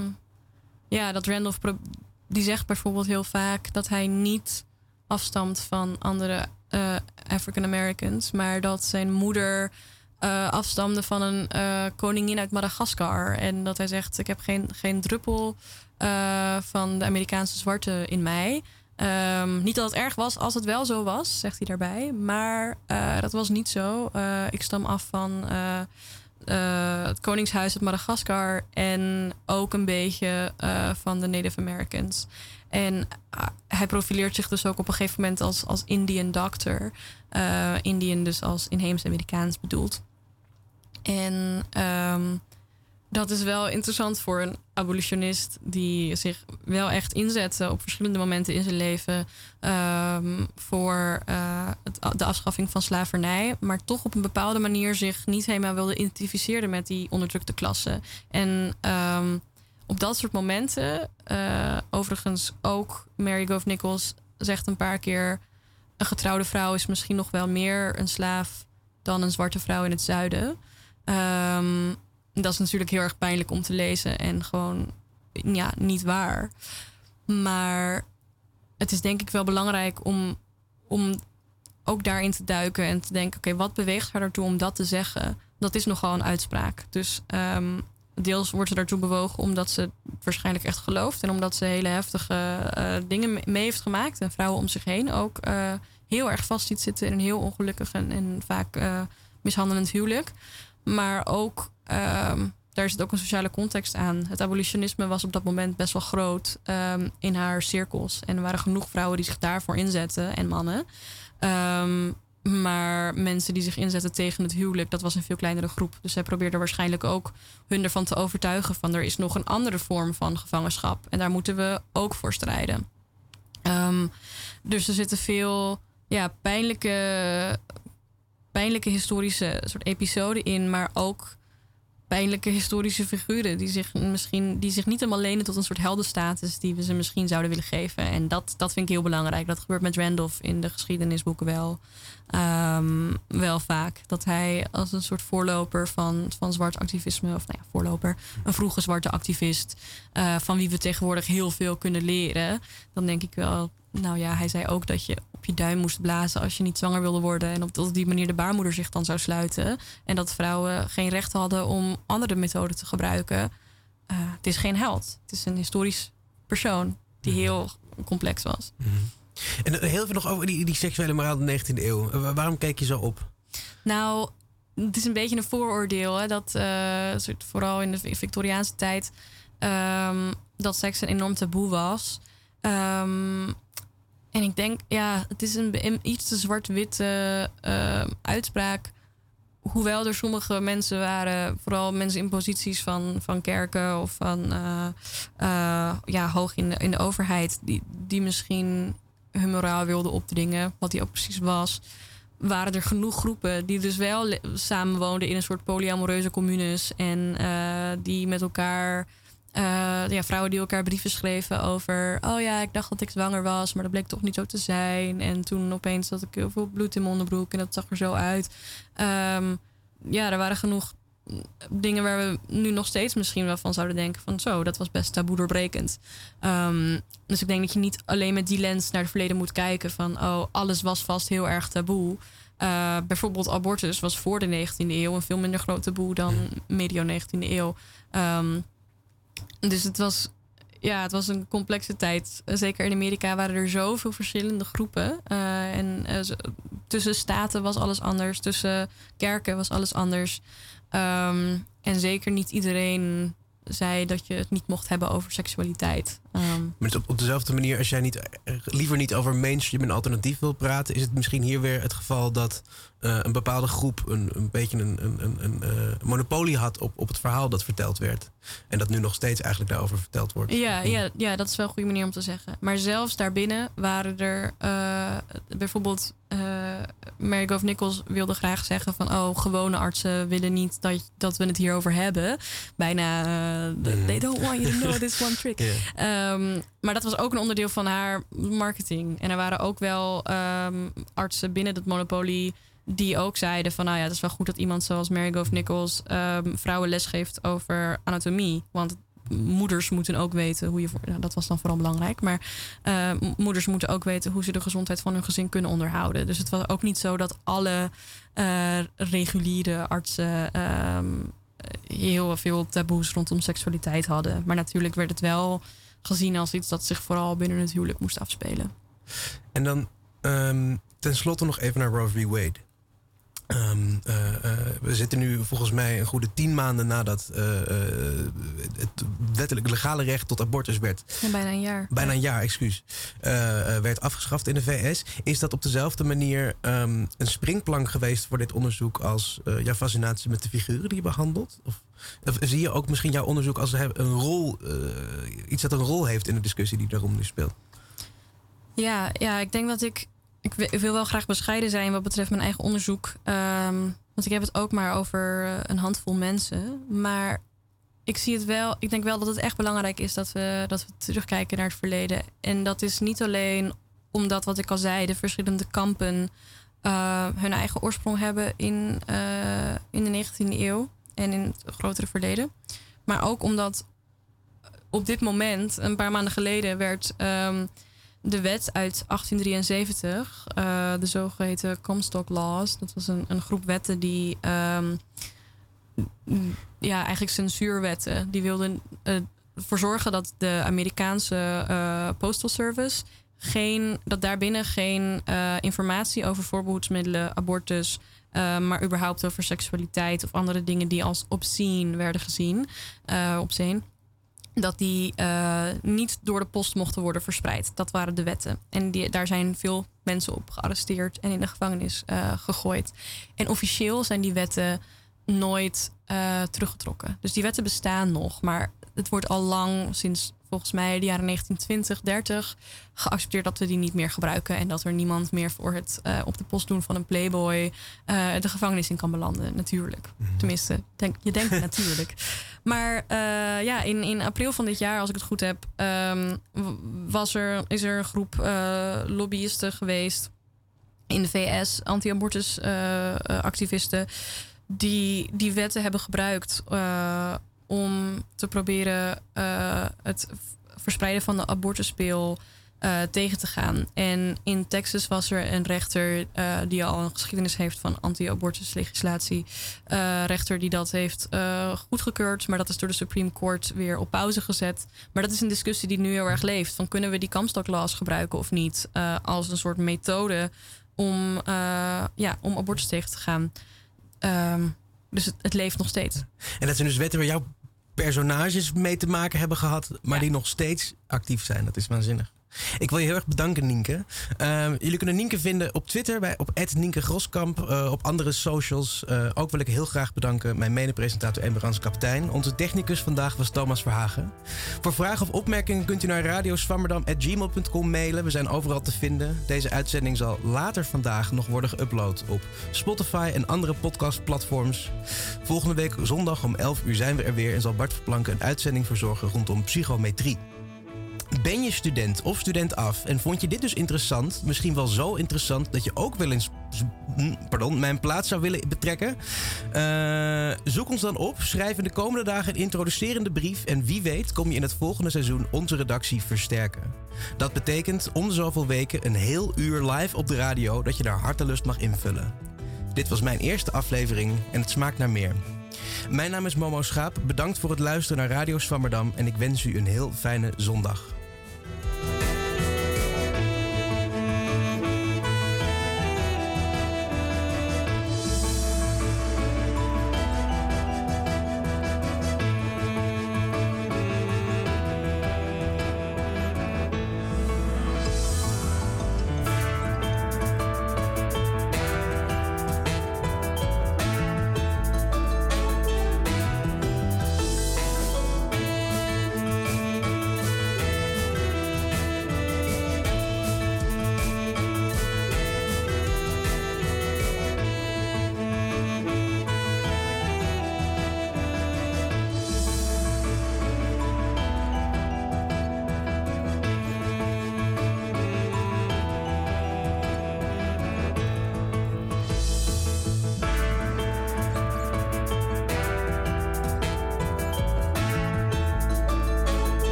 dat Randolph... Die zegt bijvoorbeeld heel vaak dat hij niet afstamt van andere African Americans. Maar dat zijn moeder afstamde van een koningin uit Madagaskar. En dat hij zegt, ik heb geen druppel van de Amerikaanse zwarte in mij. Niet dat het erg was als het wel zo was, zegt hij daarbij. Maar dat was niet zo. Ik stam af van het koningshuis uit Madagaskar. En ook een beetje van de Native Americans. En hij profileert zich dus ook op een gegeven moment als Indian doctor. Indian dus als inheems Amerikaans bedoeld. En dat is wel interessant voor een abolitionist die zich wel echt inzette op verschillende momenten in zijn leven voor de afschaffing van slavernij, maar toch op een bepaalde manier zich niet helemaal wilde identificeren met die onderdrukte klasse. En op dat soort momenten, overigens ook Mary Grove Nichols zegt een paar keer, een getrouwde vrouw is misschien nog wel meer een slaaf dan een zwarte vrouw in het zuiden. Dat is natuurlijk heel erg pijnlijk om te lezen en gewoon niet waar. Maar het is denk ik wel belangrijk om ook daarin te duiken en te denken, oké, wat beweegt haar ertoe om dat te zeggen? Dat is nogal een uitspraak. Dus deels wordt ze daartoe bewogen omdat ze waarschijnlijk echt gelooft en omdat ze hele heftige dingen mee heeft gemaakt en vrouwen om zich heen ook heel erg vast ziet zitten in een heel ongelukkig en vaak mishandelend huwelijk. Maar ook, daar zit ook een sociale context aan. Het abolitionisme was op dat moment best wel groot in haar cirkels. En er waren genoeg vrouwen die zich daarvoor inzetten en mannen. Maar mensen die zich inzetten tegen het huwelijk, dat was een veel kleinere groep. Dus zij probeerde waarschijnlijk ook hun ervan te overtuigen van er is nog een andere vorm van gevangenschap. En daar moeten we ook voor strijden. Dus er zitten veel pijnlijke historische soort episoden in, maar ook pijnlijke historische figuren die zich niet helemaal lenen tot een soort heldenstatus die we ze misschien zouden willen geven. En dat vind ik heel belangrijk. Dat gebeurt met Randolph in de geschiedenisboeken wel vaak. Dat hij als een soort voorloper van zwart activisme, of een vroege zwarte activist, van wie we tegenwoordig heel veel kunnen leren. Dan denk ik wel, hij zei ook dat je op je duim moest blazen als je niet zwanger wilde worden. En op die manier de baarmoeder zich dan zou sluiten. En dat vrouwen geen recht hadden om andere methoden te gebruiken. Het is geen held. Het is een historisch persoon die heel complex was. Mm-hmm. En heel veel nog over die seksuele moraal in de 19e eeuw. Waarom keek je zo op? Nou, het is een beetje een vooroordeel. Hè, dat vooral in de Victoriaanse tijd dat seks een enorm taboe was. En ik denk, het is een iets te zwart-witte uitspraak. Hoewel er sommige mensen waren, vooral mensen in posities van kerken of van hoog in de overheid, die misschien hun moraal wilden opdringen, wat die ook precies was. Waren er genoeg groepen die dus wel samenwoonden in een soort polyamoreuze communes en die met elkaar... vrouwen die elkaar brieven schreven over... ik dacht dat ik zwanger was, maar dat bleek toch niet zo te zijn. En toen opeens had ik heel veel bloed in mijn onderbroek en dat zag er zo uit. Er waren genoeg dingen waar we nu nog steeds misschien wel van zouden denken van zo, dat was best taboe doorbrekend. Dus ik denk dat je niet alleen met die lens naar het verleden moet kijken van alles was vast heel erg taboe. Bijvoorbeeld abortus was voor de 19e eeuw een veel minder groot taboe dan medio 19e eeuw. Dus het was een complexe tijd. Zeker in Amerika waren er zoveel verschillende groepen. Tussen staten was alles anders. Tussen kerken was alles anders. En zeker niet iedereen zei dat je het niet mocht hebben over seksualiteit. Maar op dezelfde manier, als jij liever niet over mainstream en alternatief wil praten, is het misschien hier weer het geval dat een bepaalde groep een beetje een monopolie had op het verhaal dat verteld werd. En dat nu nog steeds eigenlijk daarover verteld wordt. Ja, dat is wel een goede manier om te zeggen. Maar zelfs daarbinnen waren er bijvoorbeeld Mary Gove Nichols wilde graag zeggen van gewone artsen willen niet dat we het hierover hebben. Bijna they don't want you to know this one trick. Yeah. Maar dat was ook een onderdeel van haar marketing. En er waren ook wel artsen binnen dat monopolie die ook zeiden van het is wel goed dat iemand zoals Mary Gove Nichols vrouwen lesgeeft over anatomie. Want moeders moeten ook weten hoe je dat was dan vooral belangrijk. Maar moeders moeten ook weten hoe ze de gezondheid van hun gezin kunnen onderhouden. Dus het was ook niet zo dat alle reguliere artsen heel veel taboes rondom seksualiteit hadden. Maar natuurlijk werd het wel gezien als iets dat zich vooral binnen het huwelijk moest afspelen. En dan tenslotte nog even naar Roe v. Wade. We zitten nu volgens mij een goede 10 maanden nadat het wettelijk legale recht tot abortus werd. Ja, bijna een jaar. Bijna een jaar, excuus. Werd afgeschaft in de VS. Is dat op dezelfde manier een springplank geweest voor dit onderzoek als jouw fascinatie met de figuren die je behandelt? Of zie je ook misschien jouw onderzoek als een rol, iets dat een rol heeft in de discussie die daarom nu speelt? Ja, ik denk dat ik wil wel graag bescheiden zijn wat betreft mijn eigen onderzoek. Want ik heb het ook maar over een handvol mensen. Maar ik zie het wel. Ik denk wel dat het echt belangrijk is dat we terugkijken naar het verleden. En dat is niet alleen omdat, wat ik al zei, de verschillende kampen hun eigen oorsprong hebben in de 19e eeuw en in het grotere verleden. Maar ook omdat op dit moment, een paar maanden geleden, werd de wet uit 1873, de zogeheten Comstock Laws. Dat was een groep wetten die eigenlijk censuurwetten. Die wilden ervoor zorgen dat de Amerikaanse Postal Service dat daarbinnen geen informatie over voorbehoedsmiddelen, abortus, maar überhaupt over seksualiteit of andere dingen die als obscene werden gezien, dat die niet door de post mochten worden verspreid. Dat waren de wetten. En daar zijn veel mensen op gearresteerd en in de gevangenis gegooid. En officieel zijn die wetten nooit teruggetrokken. Dus die wetten bestaan nog, maar het wordt al lang, sinds volgens mij de jaren 1920, 30... geaccepteerd dat we die niet meer gebruiken en dat er niemand meer voor het op de post doen van een playboy de gevangenis in kan belanden, natuurlijk. Tenminste, je denkt natuurlijk. Maar in april van dit jaar, als ik het goed heb, is er een groep lobbyisten geweest in de VS, anti-abortus activisten, die wetten hebben gebruikt om te proberen het verspreiden van de abortuspil tegen te gaan. En in Texas was er een rechter die al een geschiedenis heeft van anti-abortus legislatie. Rechter die dat heeft goedgekeurd, maar dat is door de Supreme Court weer op pauze gezet. Maar dat is een discussie die nu heel erg leeft. Van kunnen we die Comstock Laws gebruiken of niet? Als een soort methode om abortus tegen te gaan. Dus het leeft nog steeds. En dat zijn dus wetten waar jouw personages mee te maken hebben gehad, maar die nog steeds actief zijn. Dat is waanzinnig. Ik wil je heel erg bedanken, Nienke. Jullie kunnen Nienke vinden op Twitter op @NienkeGroskamp. Op andere socials. Ook wil ik heel graag bedanken mijn mede-presentator Emmerans Kaptein. Onze technicus vandaag was Thomas Verhagen. Voor vragen of opmerkingen kunt u naar radioswammerdam@gmail.com mailen. We zijn overal te vinden. Deze uitzending zal later vandaag nog worden geüpload op Spotify en andere podcastplatforms. Volgende week zondag om 11 uur zijn we er weer en zal Bart Verplanken een uitzending verzorgen rondom psychometrie. Ben je student of student af en vond je dit dus interessant? Misschien wel zo interessant dat je ook wel eens mijn plaats zou willen betrekken? Zoek ons dan op, schrijf in de komende dagen een introducerende brief en wie weet kom je in het volgende seizoen onze redactie versterken. Dat betekent om de zoveel weken een heel uur live op de radio dat je naar hartelust mag invullen. Dit was mijn eerste aflevering en het smaakt naar meer. Mijn naam is Momo Schaap. Bedankt voor het luisteren naar Radio Swammerdam en ik wens u een heel fijne zondag.